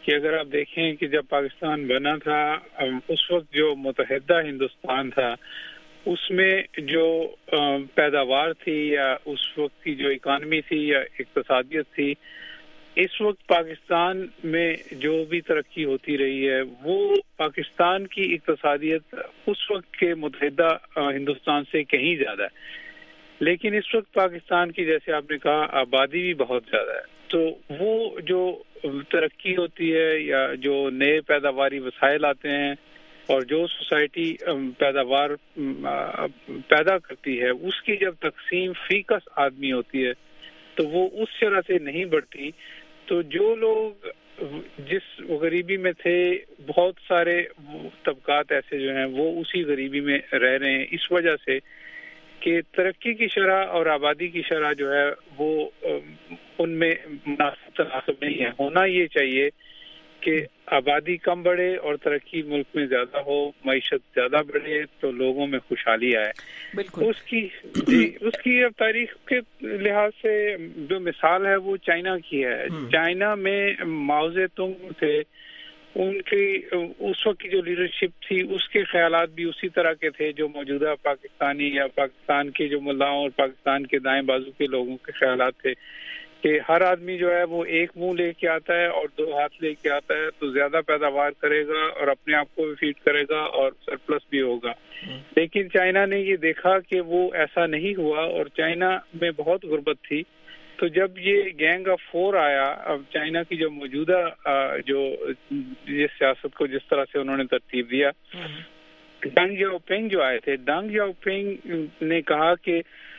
کہ اگر آپ دیکھیں کہ جب پاکستان بنا تھا اس وقت جو متحدہ ہندوستان تھا اس میں جو پیداوار تھی یا اس وقت کی جو اکانومی تھی یا اقتصادیت تھی، اس وقت پاکستان میں جو بھی ترقی ہوتی رہی ہے وہ پاکستان کی اقتصادیت اس وقت کے متحدہ ہندوستان سے کہیں زیادہ ہے، لیکن اس وقت پاکستان کی جیسے آپ نے کہا آبادی بھی بہت زیادہ ہے، تو وہ جو ترقی ہوتی ہے یا جو نئے پیداواری وسائل آتے ہیں اور جو سوسائٹی پیداوار پیدا کرتی ہے اس کی جب تقسیم فی کس آدمی ہوتی ہے تو وہ اس شرح سے نہیں بڑھتی. تو جو لوگ جس غریبی میں تھے، بہت سارے طبقات ایسے جو ہیں وہ اسی غریبی میں رہ رہے ہیں، اس وجہ سے کہ ترقی کی شرح اور آبادی کی شرح جو ہے وہ ان میں مناسب تناسب نہیں ہے. ہونا یہ چاہیے کہ آبادی کم بڑھے اور ترقی ملک میں زیادہ ہو، معیشت زیادہ بڑھے تو لوگوں میں خوشحالی آئے. بالکل اس کی اب تاریخ کے لحاظ سے جو مثال ہے وہ چائنا کی ہے. چائنا میں ماؤ زے تونگ تھے، ان کی اس وقت کی جو لیڈرشپ تھی اس کے خیالات بھی اسی طرح کے تھے جو موجودہ پاکستانی یا پاکستان کے جو ملاؤں اور پاکستان کے دائیں بازو کے لوگوں کے خیالات تھے کہ ہر آدمی جو ہے وہ ایک منہ لے کے آتا ہے اور دو ہاتھ لے کے آتا ہے تو زیادہ پیداوار کرے گا اور اپنے آپ کو بھی فیڈ کرے گا اور سرپلس بھی ہوگا. لیکن چائنا نے یہ دیکھا کہ وہ ایسا نہیں ہوا اور چائنا میں بہت غربت تھی. تو جب یہ گینگ آف فور آیا، اب چائنا کی جو موجودہ جو اس سیاست کو جس طرح سے انہوں نے ترتیب دیا، ڈانگ جاؤ پینگ جو آئے تھے، ڈانگ جاؤ پینگ نے کہا کہ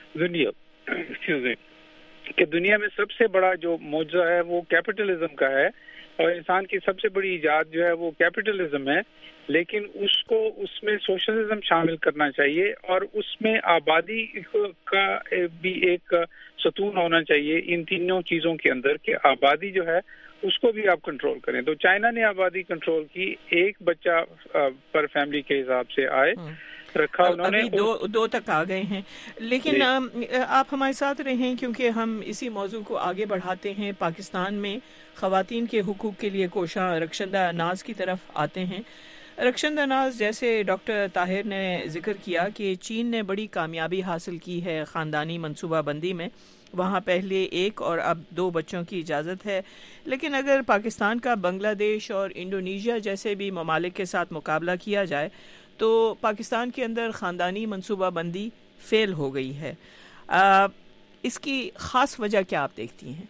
دنیا میں سب سے بڑا جو معجزہ ہے وہ کیپٹلزم کا ہے اور انسان کی سب سے بڑی ایجاد جو ہے وہ کیپٹلزم ہے، لیکن اس میں سوشلزم شامل کرنا چاہیے اور اس میں آبادی کا بھی ایک ستون ہونا چاہیے ان تینوں چیزوں کے اندر کہ آبادی جو ہے اس کو بھی آپ کنٹرول کریں. تو چائنا نے آبادی کنٹرول کی، ایک بچہ پر فیملی کے حساب سے آئے رکھا انہوں نے، دو تک آ گئے ہیں. لیکن آپ ہمارے ساتھ رہیں کیونکہ ہم اسی موضوع کو آگے بڑھاتے ہیں. پاکستان میں خواتین کے حقوق کے لیے کوشاں رخشندہ ناز کی طرف آتے ہیں. رخشندہ ناز، جیسے ڈاکٹر طاہر نے ذکر کیا کہ چین نے بڑی کامیابی حاصل کی ہے خاندانی منصوبہ بندی میں، وہاں پہلے ایک اور اب 2 بچوں کی اجازت ہے، لیکن اگر پاکستان کا بنگلہ دیش اور انڈونیشیا جیسے بھی ممالک کے ساتھ مقابلہ کیا جائے تو پاکستان کے اندر خاندانی منصوبہ بندی فیل ہو گئی ہے. اس کی خاص وجہ کیا آپ دیکھتی ہیں؟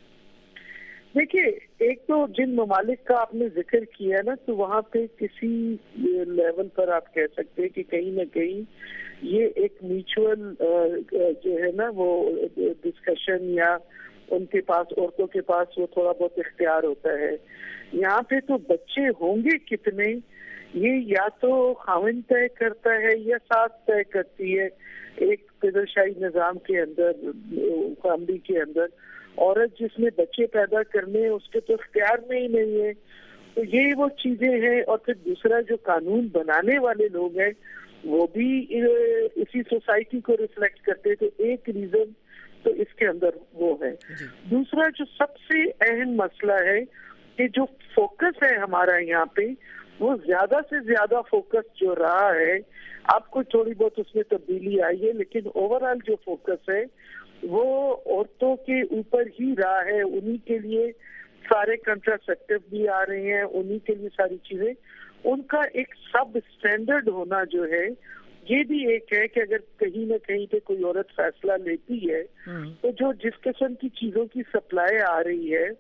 دیکھیے، ایک تو جن ممالک کا آپ نے ذکر کیا نا، تو وہاں پہ کسی لیول پر آپ کہہ سکتے ہیں کہ کہیں نہ کہیں یہ ایک میوچل جو ہے نا وہ ڈسکشن یا ان کے پاس، عورتوں کے پاس وہ تھوڑا بہت اختیار ہوتا ہے. یہاں پہ تو بچے ہوں گے کتنے یہ یا تو خاوند طے کرتا ہے یا ساس طے کرتی ہے. ایک قدرشاہی نظام کے اندر، فیملی کے اندر عورت جس میں بچے پیدا کرنے اس کے تو اختیار میں ہی نہیں ہے. تو یہ وہ چیزیں ہیں. اور پھر دوسرا جو قانون بنانے والے لوگ ہیں وہ بھی اسی سوسائٹی کو ریفلیکٹ کرتے. تو ایک ریزن تو اس کے اندر وہ ہے. دوسرا جو سب سے اہم مسئلہ ہے کہ جو فوکس ہے ہمارا یہاں پہ، وہ زیادہ سے زیادہ فوکس جو رہا ہے، آپ کو تھوڑی بہت اس میں تبدیلی آئی ہے، لیکن اوور آل جو فوکس ہے وہ عورتوں کے اوپر ہی رہا ہے. انہی کے لیے سارے کنٹراسیپٹیو بھی آ رہے ہیں، انہی کے لیے ساری چیزیں. ان کا ایک سب اسٹینڈرڈ ہونا جو ہے یہ بھی ایک ہے کہ اگر کہیں نہ کہیں پہ کوئی عورت فیصلہ لیتی ہے تو جو جس قسم کی چیزوں کی سپلائی آ رہی ہے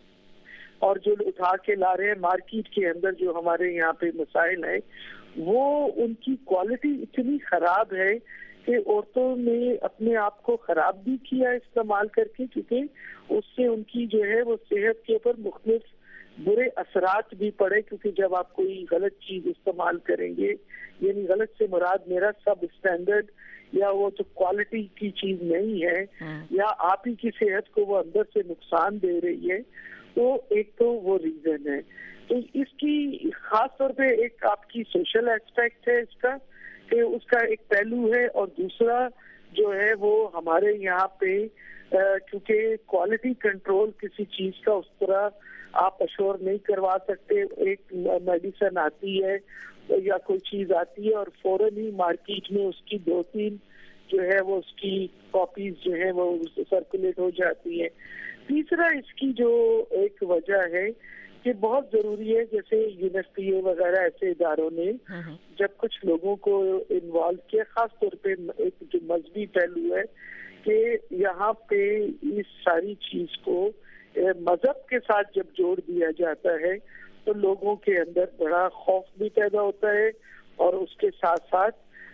اور جو اٹھا کے لا رہے ہیں مارکیٹ کے اندر، جو ہمارے یہاں پہ مسائل ہیں، وہ ان کی کوالٹی اتنی خراب ہے کہ عورتوں نے اپنے آپ کو خراب بھی کیا استعمال کر کے، کیونکہ اس سے ان کی جو ہے وہ صحت کے اوپر مختلف برے اثرات بھی پڑے. کیونکہ جب آپ کوئی غلط چیز استعمال کریں گے، یعنی غلط سے مراد میرا سب اسٹینڈرڈ یا وہ جو کوالٹی کی چیز نہیں ہے یا آپ ہی کی صحت کو وہ اندر سے نقصان دے رہی ہے، تو ایک تو وہ ریزن ہے. تو اس کی خاص طور پہ ایک آپ کی سوشل ایسپیکٹ ہے اس کا، کہ اس کا ایک پہلو ہے. اور دوسرا جو ہے وہ ہمارے یہاں پہ کیونکہ کوالٹی کنٹرول کسی چیز کا اس طرح آپ اشور نہیں کروا سکتے. ایک میڈیسن آتی ہے یا کوئی چیز آتی ہے اور فوراً ہی مارکیٹ میں اس کی 2-3 جو ہے وہ اس کی کاپیز جو ہے وہ سرکولیٹ ہو جاتی ہیں. تیسرا اس کی جو ایک وجہ ہے کہ بہت ضروری ہے، جیسے یونیورسٹی وغیرہ ایسے اداروں نے جب کچھ لوگوں کو انوالو کیا، خاص طور پہ ایک جو مذہبی پہلو ہے کہ یہاں پہ اس ساری چیز کو مذہب کے ساتھ جب جوڑ دیا جاتا ہے تو لوگوں کے اندر بڑا خوف بھی پیدا ہوتا ہے، اور اس کے ساتھ ساتھ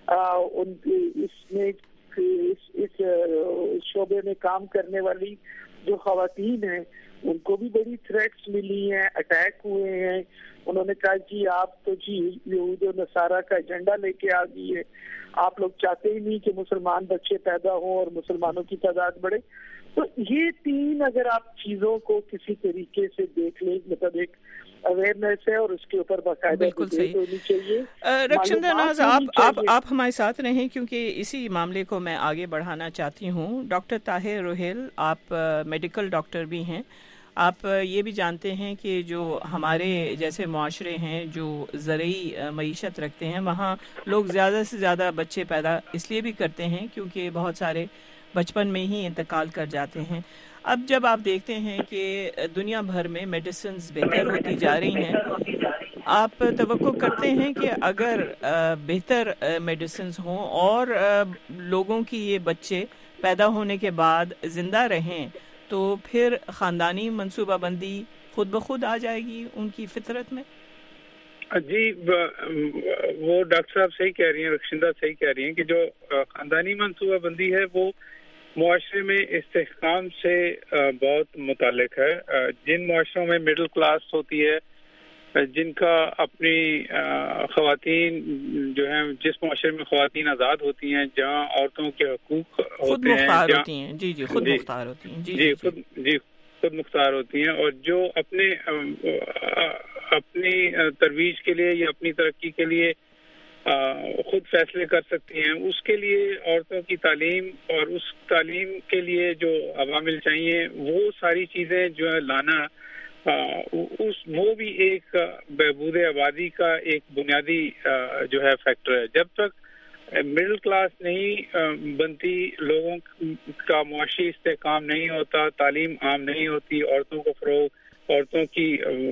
اس شعبے میں کام کرنے والی جو خواتین ہیں ان کو بھی بڑی تھریٹس ملی ہیں، اٹیک ہوئے ہیں. انہوں نے کہا کہ آپ تو جی یہود و نصارہ کا ایجنڈا لے کے آ گئی ہے، آپ لوگ چاہتے ہی نہیں کہ مسلمان بچے پیدا ہوں اور مسلمانوں کی تعداد بڑھے. تو یہ 3 اگر آپ چیزوں کو کسی طریقے سے دیکھ لیں، مطلب ایک اویئرنیس ہے اور اس کے اوپر باقاعدہ ڈبیٹ ہونی چاہیے. رخشندہ ناز، آپ ہمارے ساتھ رہیں کیونکہ اسی معاملے کو میں آگے بڑھانا چاہتی ہوں. ڈاکٹر طاہر روہیل، آپ میڈیکل ڈاکٹر بھی ہیں، آپ یہ بھی جانتے ہیں کہ جو ہمارے جیسے معاشرے ہیں جو زرعی معیشت رکھتے ہیں، وہاں لوگ زیادہ سے زیادہ بچے پیدا اس لیے بھی کرتے ہیں کیونکہ بہت سارے بچپن میں ہی انتقال کر جاتے ہیں. اب جب آپ دیکھتے ہیں کہ دنیا بھر میں میڈیسنز بہتر ہوتی جا رہی ہیں، آپ توقع کرتے ہیں کہ اگر بہتر میڈیسنز ہوں اور لوگوں کی یہ بچے پیدا ہونے کے بعد زندہ رہیں تو پھر خاندانی منصوبہ بندی خود بخود آ جائے گی ان کی فطرت میں؟ جی، وہ ڈاکٹر صاحب صحیح کہہ رہی ہیں، رخشندہ صحیح کہہ رہی ہیں کہ جو خاندانی منصوبہ بندی ہے وہ معاشرے میں استحکام سے بہت متعلق ہے. جن معاشروں میں مڈل کلاس ہوتی ہے، جن کا اپنی خواتین جو ہیں، جس معاشرے میں خواتین آزاد ہوتی ہیں، جہاں عورتوں کے حقوق خود مختار ہوتی ہیں، جی خود مختار ہوتی ہیں، خود مختار ہوتی ہیں، اور جو اپنی ترویج کے لیے یا اپنی ترقی کے لیے خود فیصلے کر سکتی ہیں، اس کے لیے عورتوں کی تعلیم اور اس تعلیم کے لیے جو عوامل چاہیے وہ ساری چیزیں جو ہے لانا، وہ بھی ایک بہبود آبادی کا ایک بنیادی جو ہے فیکٹر ہے. جب تک مڈل کلاس نہیں بنتی، لوگوں کا معاشی استحکام نہیں ہوتا، تعلیم عام نہیں ہوتی، عورتوں کو فروغ، عورتوں کی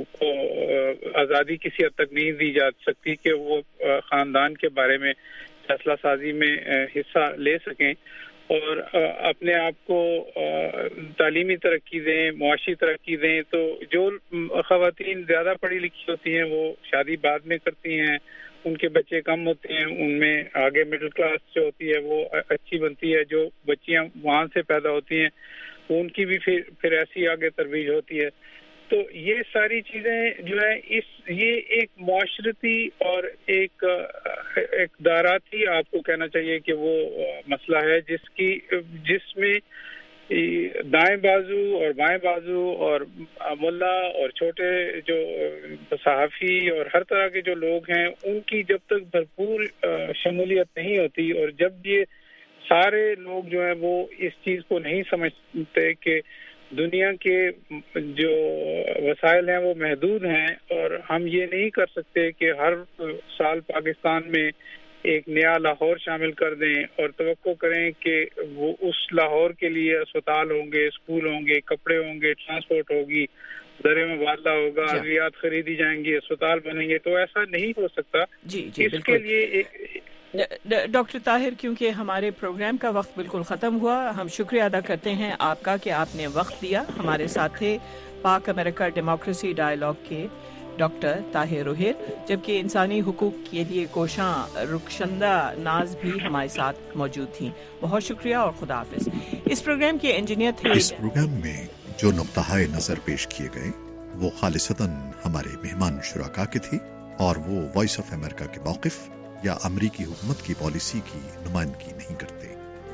آزادی کسی حد تک نہیں دی جا سکتی کہ وہ خاندان کے بارے میں فیصلہ سازی میں حصہ لے سکیں اور اپنے آپ کو تعلیمی ترقی دیں، معاشی ترقی دیں. تو جو خواتین زیادہ پڑھی لکھی ہوتی ہیں وہ شادی بعد میں کرتی ہیں، ان کے بچے کم ہوتے ہیں، ان میں آگے مڈل کلاس جو ہوتی ہے وہ اچھی بنتی ہے. جو بچیاں وہاں سے پیدا ہوتی ہیں ان کی بھی پھر ایسی آگے ترویج ہوتی ہے. تو یہ ساری چیزیں جو ہے یہ ایک معاشرتی اور ایک اقداراتی آپ کو کہنا چاہیے کہ وہ مسئلہ ہے جس میں دائیں بازو اور بائیں بازو اور ملا اور چھوٹے جو صحافی اور ہر طرح کے جو لوگ ہیں ان کی جب تک بھرپور شمولیت نہیں ہوتی اور جب یہ سارے لوگ جو ہیں وہ اس چیز کو نہیں سمجھتے کہ دنیا کے جو وسائل ہیں وہ محدود ہیں اور ہم یہ نہیں کر سکتے کہ ہر سال پاکستان میں ایک نیا لاہور شامل کر دیں اور توقع کریں کہ وہ اس لاہور کے لیے اسپتال ہوں گے، اسکول ہوں گے، کپڑے ہوں گے، ٹرانسپورٹ ہوگی، زر مبادلہ ہوگا، ادویات خریدی جائیں گی، اسپتال بنیں گے. تو ایسا نہیں ہو سکتا. اس کے لیے ڈاکٹر طاہر، کیونکہ ہمارے پروگرام کا وقت بالکل ختم ہوا، ہم شکریہ ادا کرتے ہیں آپ کا کہ آپ نے وقت دیا. ہمارے ساتھ تھے پاک امریکہ ڈیموکریسی ڈائیلاگ کے ڈاکٹر طاہر روہیل، جبکہ انسانی حقوق کے لیے کوشاں رخشندہ ناز بھی ہمارے ساتھ موجود تھیں. بہت شکریہ اور خدا حافظ. اس پروگرام کے انجینئر تھے. اس پروگرام میں جو نقطۂ نظر پیش کیے گئے وہ خالصتاً ہمارے مہمان شرکا کے تھے اور وہ وائس آف امریکہ کے موقف یا امریکی حکومت کی پالیسی کی نمائندگی نہیں کرتے.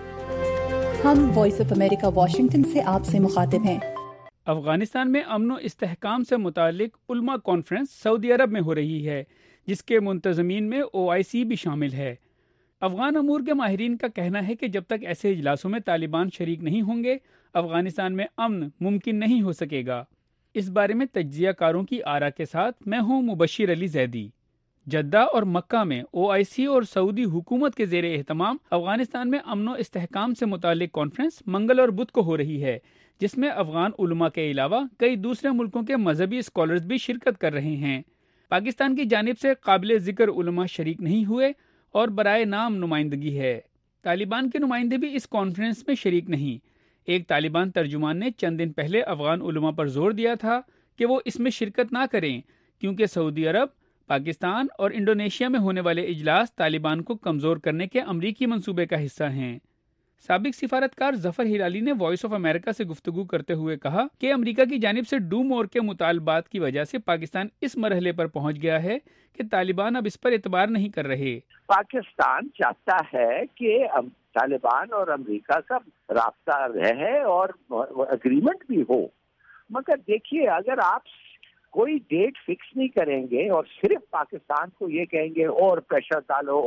ہم وائس آف امریکہ واشنگٹن سے آپ سے مخاطب ہیں. افغانستان میں امن و استحکام سے متعلق علماء کانفرنس سعودی عرب میں ہو رہی ہے، جس کے منتظمین میں OIC بھی شامل ہے. افغان امور کے ماہرین کا کہنا ہے کہ جب تک ایسے اجلاسوں میں طالبان شریک نہیں ہوں گے، افغانستان میں امن ممکن نہیں ہو سکے گا. اس بارے میں تجزیہ کاروں کی آرا کے ساتھ میں ہوں مبشر علی زیدی۔ جدہ اور مکہ میں OIC اور سعودی حکومت کے زیر اہتمام افغانستان میں امن و استحکام سے متعلق کانفرنس منگل اور بدھ کو ہو رہی ہے، جس میں افغان علماء کے علاوہ کئی دوسرے ملکوں کے مذہبی اسکالرز بھی شرکت کر رہے ہیں۔ پاکستان کی جانب سے قابل ذکر علماء شریک نہیں ہوئے اور برائے نام نمائندگی ہے۔ طالبان کے نمائندے بھی اس کانفرنس میں شریک نہیں۔ ایک طالبان ترجمان نے چند دن پہلے افغان علماء پر زور دیا تھا کہ وہ اس میں شرکت نہ کریں کیونکہ سعودی عرب، پاکستان اور انڈونیشیا میں ہونے والے اجلاس طالبان کو کمزور کرنے کے امریکی منصوبے کا حصہ ہیں۔ سابق سفارتکار ظفر ہلالی نے وائس آف امریکہ سے گفتگو کرتے ہوئے کہا کہ امریکہ کی جانب سے ڈو مور کے مطالبات کی وجہ سے پاکستان اس مرحلے پر پہنچ گیا ہے کہ طالبان اب اس پر اعتبار نہیں کر رہے۔ پاکستان چاہتا ہے کہ طالبان اور امریکہ کا رابطہ رہے اور اگریمنٹ بھی ہو، مگر دیکھیے اگر آپ کوئی ڈیٹ فکس نہیں کریں گے اور صرف پاکستان کو یہ کہیں گے اور پریشر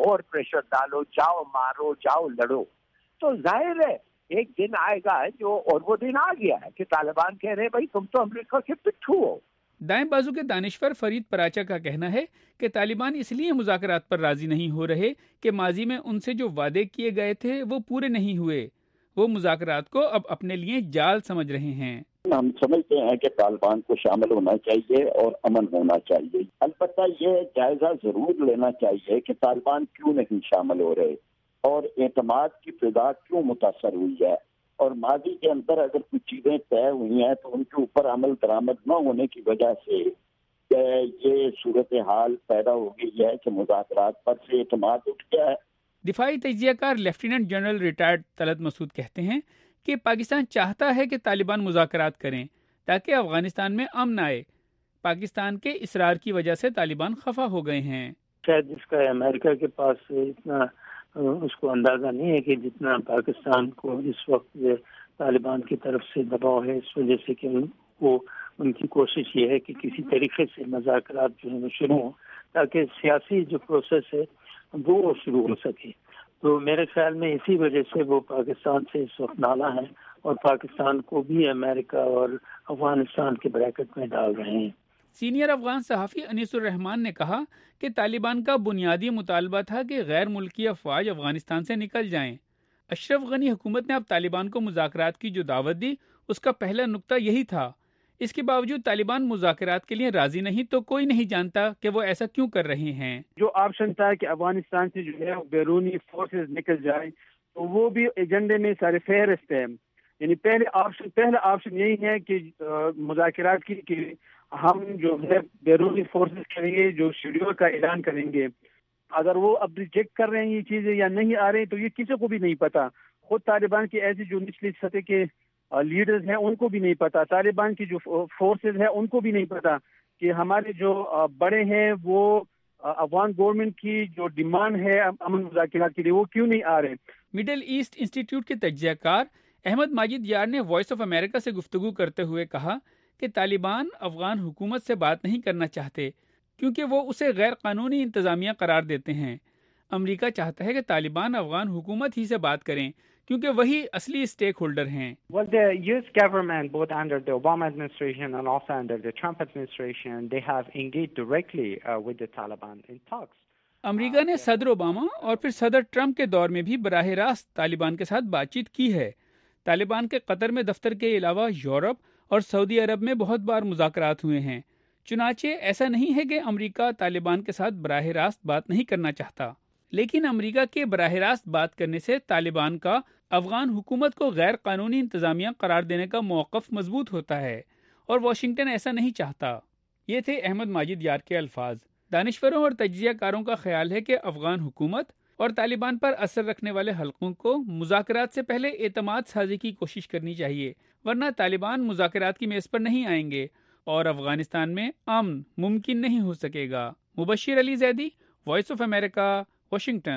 ڈالو، جاؤ مارو، جاؤ لڑو، تو ظاہر ہے ایک دن آئے گا جو، اور وہ دن آ گیا ہے کہ طالبان کہہ رہے ہیں بھائی تم تو امریکہ کے پٹھو ہو۔ دائیں بازو کے دانشور فرید پراچا کا کہنا ہے کہ طالبان اس لیے مذاکرات پر راضی نہیں ہو رہے کہ ماضی میں ان سے جو وعدے کیے گئے تھے وہ پورے نہیں ہوئے۔ وہ مذاکرات کو اب اپنے لیے جال سمجھ رہے ہیں۔ ہم سمجھتے ہیں کہ طالبان کو شامل ہونا چاہیے اور امن ہونا چاہیے، البتہ یہ جائزہ ضرور لینا چاہیے کہ طالبان کیوں نہیں شامل ہو رہے اور اعتماد کی فضا کیوں متاثر ہوئی ہے، اور ماضی کے اندر اگر کچھ چیزیں طے ہوئی ہیں تو ان کے اوپر عمل درآمد نہ ہونے کی وجہ سے یہ صورتحال پیدا ہو گئی ہے کہ مذاکرات پر سے اعتماد اٹھ گیا ہے۔ دفاعی تجزیہ کار lieutenant general retired Talat Masood کہتے ہیں کہ پاکستان چاہتا ہے کہ طالبان مذاکرات کریں تاکہ افغانستان میں امن آئے۔ پاکستان کے اصرار کی وجہ سے طالبان خفا ہو گئے ہیں۔ شاید اس کا امریکہ کے پاس اتنا اس کو اندازہ نہیں ہے کہ جتنا پاکستان کو اس وقت طالبان کی طرف سے دباؤ ہے، اس وجہ سے کہ ان کی کوشش یہ ہے کہ کسی طریقے سے مذاکرات جو ہے شروع ہوں تاکہ سیاسی جو پروسیس ہے وہ شروع ہو سکے۔ تو میرے خیال میں اسی وجہ سے وہ پاکستان سے اس وقت نالا ہیں اور پاکستان کو بھی امریکہ اور افغانستان کے بریکٹ میں ڈال رہے ہیں۔ سینئر افغان صحافی انیس الرحمان نے کہا کہ طالبان کا بنیادی مطالبہ تھا کہ غیر ملکی افواج افغانستان سے نکل جائیں۔ اشرف غنی حکومت نے اب طالبان کو مذاکرات کی جو دعوت دی اس کا پہلا نقطہ یہی تھا۔ اس کے باوجود طالبان مذاکرات کے لیے راضی نہیں تو کوئی نہیں جانتا کہ وہ ایسا کیوں کر رہے ہیں۔ جو آپشن تھا کہ افغانستان سے جو ہے بیرونی فورسز نکل جائیں تو وہ بھی ایجنڈے میں سارے فہرست ہے، یعنی پہلا آپشن یہی ہے کہ مذاکرات کی کہ ہم جو ہے بیرونی فورسز کریں گے، جو شیڈول کا اعلان کریں گے۔ اگر وہ اب ریجیکٹ کر رہے ہیں یہ چیزیں یا نہیں آ رہے تو یہ کسی کو بھی نہیں پتا، خود طالبان کی ایسی جو نچلی سطح کے لیڈرز ہیں ان کو بھی نہیں پتا، طالبان کی جو فورسز ہیں ان کو بھی نہیں پتا کہ ہمارے جو بڑے ہیں وہ افغان گورنمنٹ کی جو ڈیمانڈ ہے امن مذاکرات کے لیے وہ کیوں نہیں آ رہے۔ مڈل ایسٹ انسٹیٹیوٹ کے تجزیہ کار احمد ماجد یار نے وائس آف امریکہ سے گفتگو کرتے ہوئے کہا کہ طالبان افغان حکومت سے بات نہیں کرنا چاہتے کیونکہ وہ اسے غیر قانونی انتظامیہ قرار دیتے ہیں۔ امریکہ چاہتا ہے کہ طالبان افغان حکومت ہی سے بات کریں کیونکہ وہی اصلی اسٹیک ہولڈر ہیں۔ Well, the US government, both under the Obama administration and also under the Trump administration, they have engaged directly with the Taliban in talks. امریکہ نے صدر اوباما اور پھر صدر ٹرمپ کے دور میں بھی براہ راست طالبان کے ساتھ بات چیت کی ہے۔ طالبان کے قطر میں دفتر کے علاوہ یورپ اور سعودی عرب میں بہت بار مذاکرات ہوئے ہیں۔ چنانچہ ایسا نہیں ہے کہ امریکہ طالبان کے ساتھ براہ راست بات نہیں کرنا چاہتا، لیکن امریکہ کے براہ راست بات کرنے سے طالبان کا افغان حکومت کو غیر قانونی انتظامیہ قرار دینے کا موقف مضبوط ہوتا ہے اور واشنگٹن ایسا نہیں چاہتا۔ یہ تھے احمد ماجد یار کے الفاظ۔ دانشوروں اور تجزیہ کاروں کا خیال ہے کہ افغان حکومت اور طالبان پر اثر رکھنے والے حلقوں کو مذاکرات سے پہلے اعتماد سازی کی کوشش کرنی چاہیے، ورنہ طالبان مذاکرات کی میز پر نہیں آئیں گے اور افغانستان میں امن ممکن نہیں ہو سکے گا۔ Mubashir Ali Zaidi, voice of America, Washington.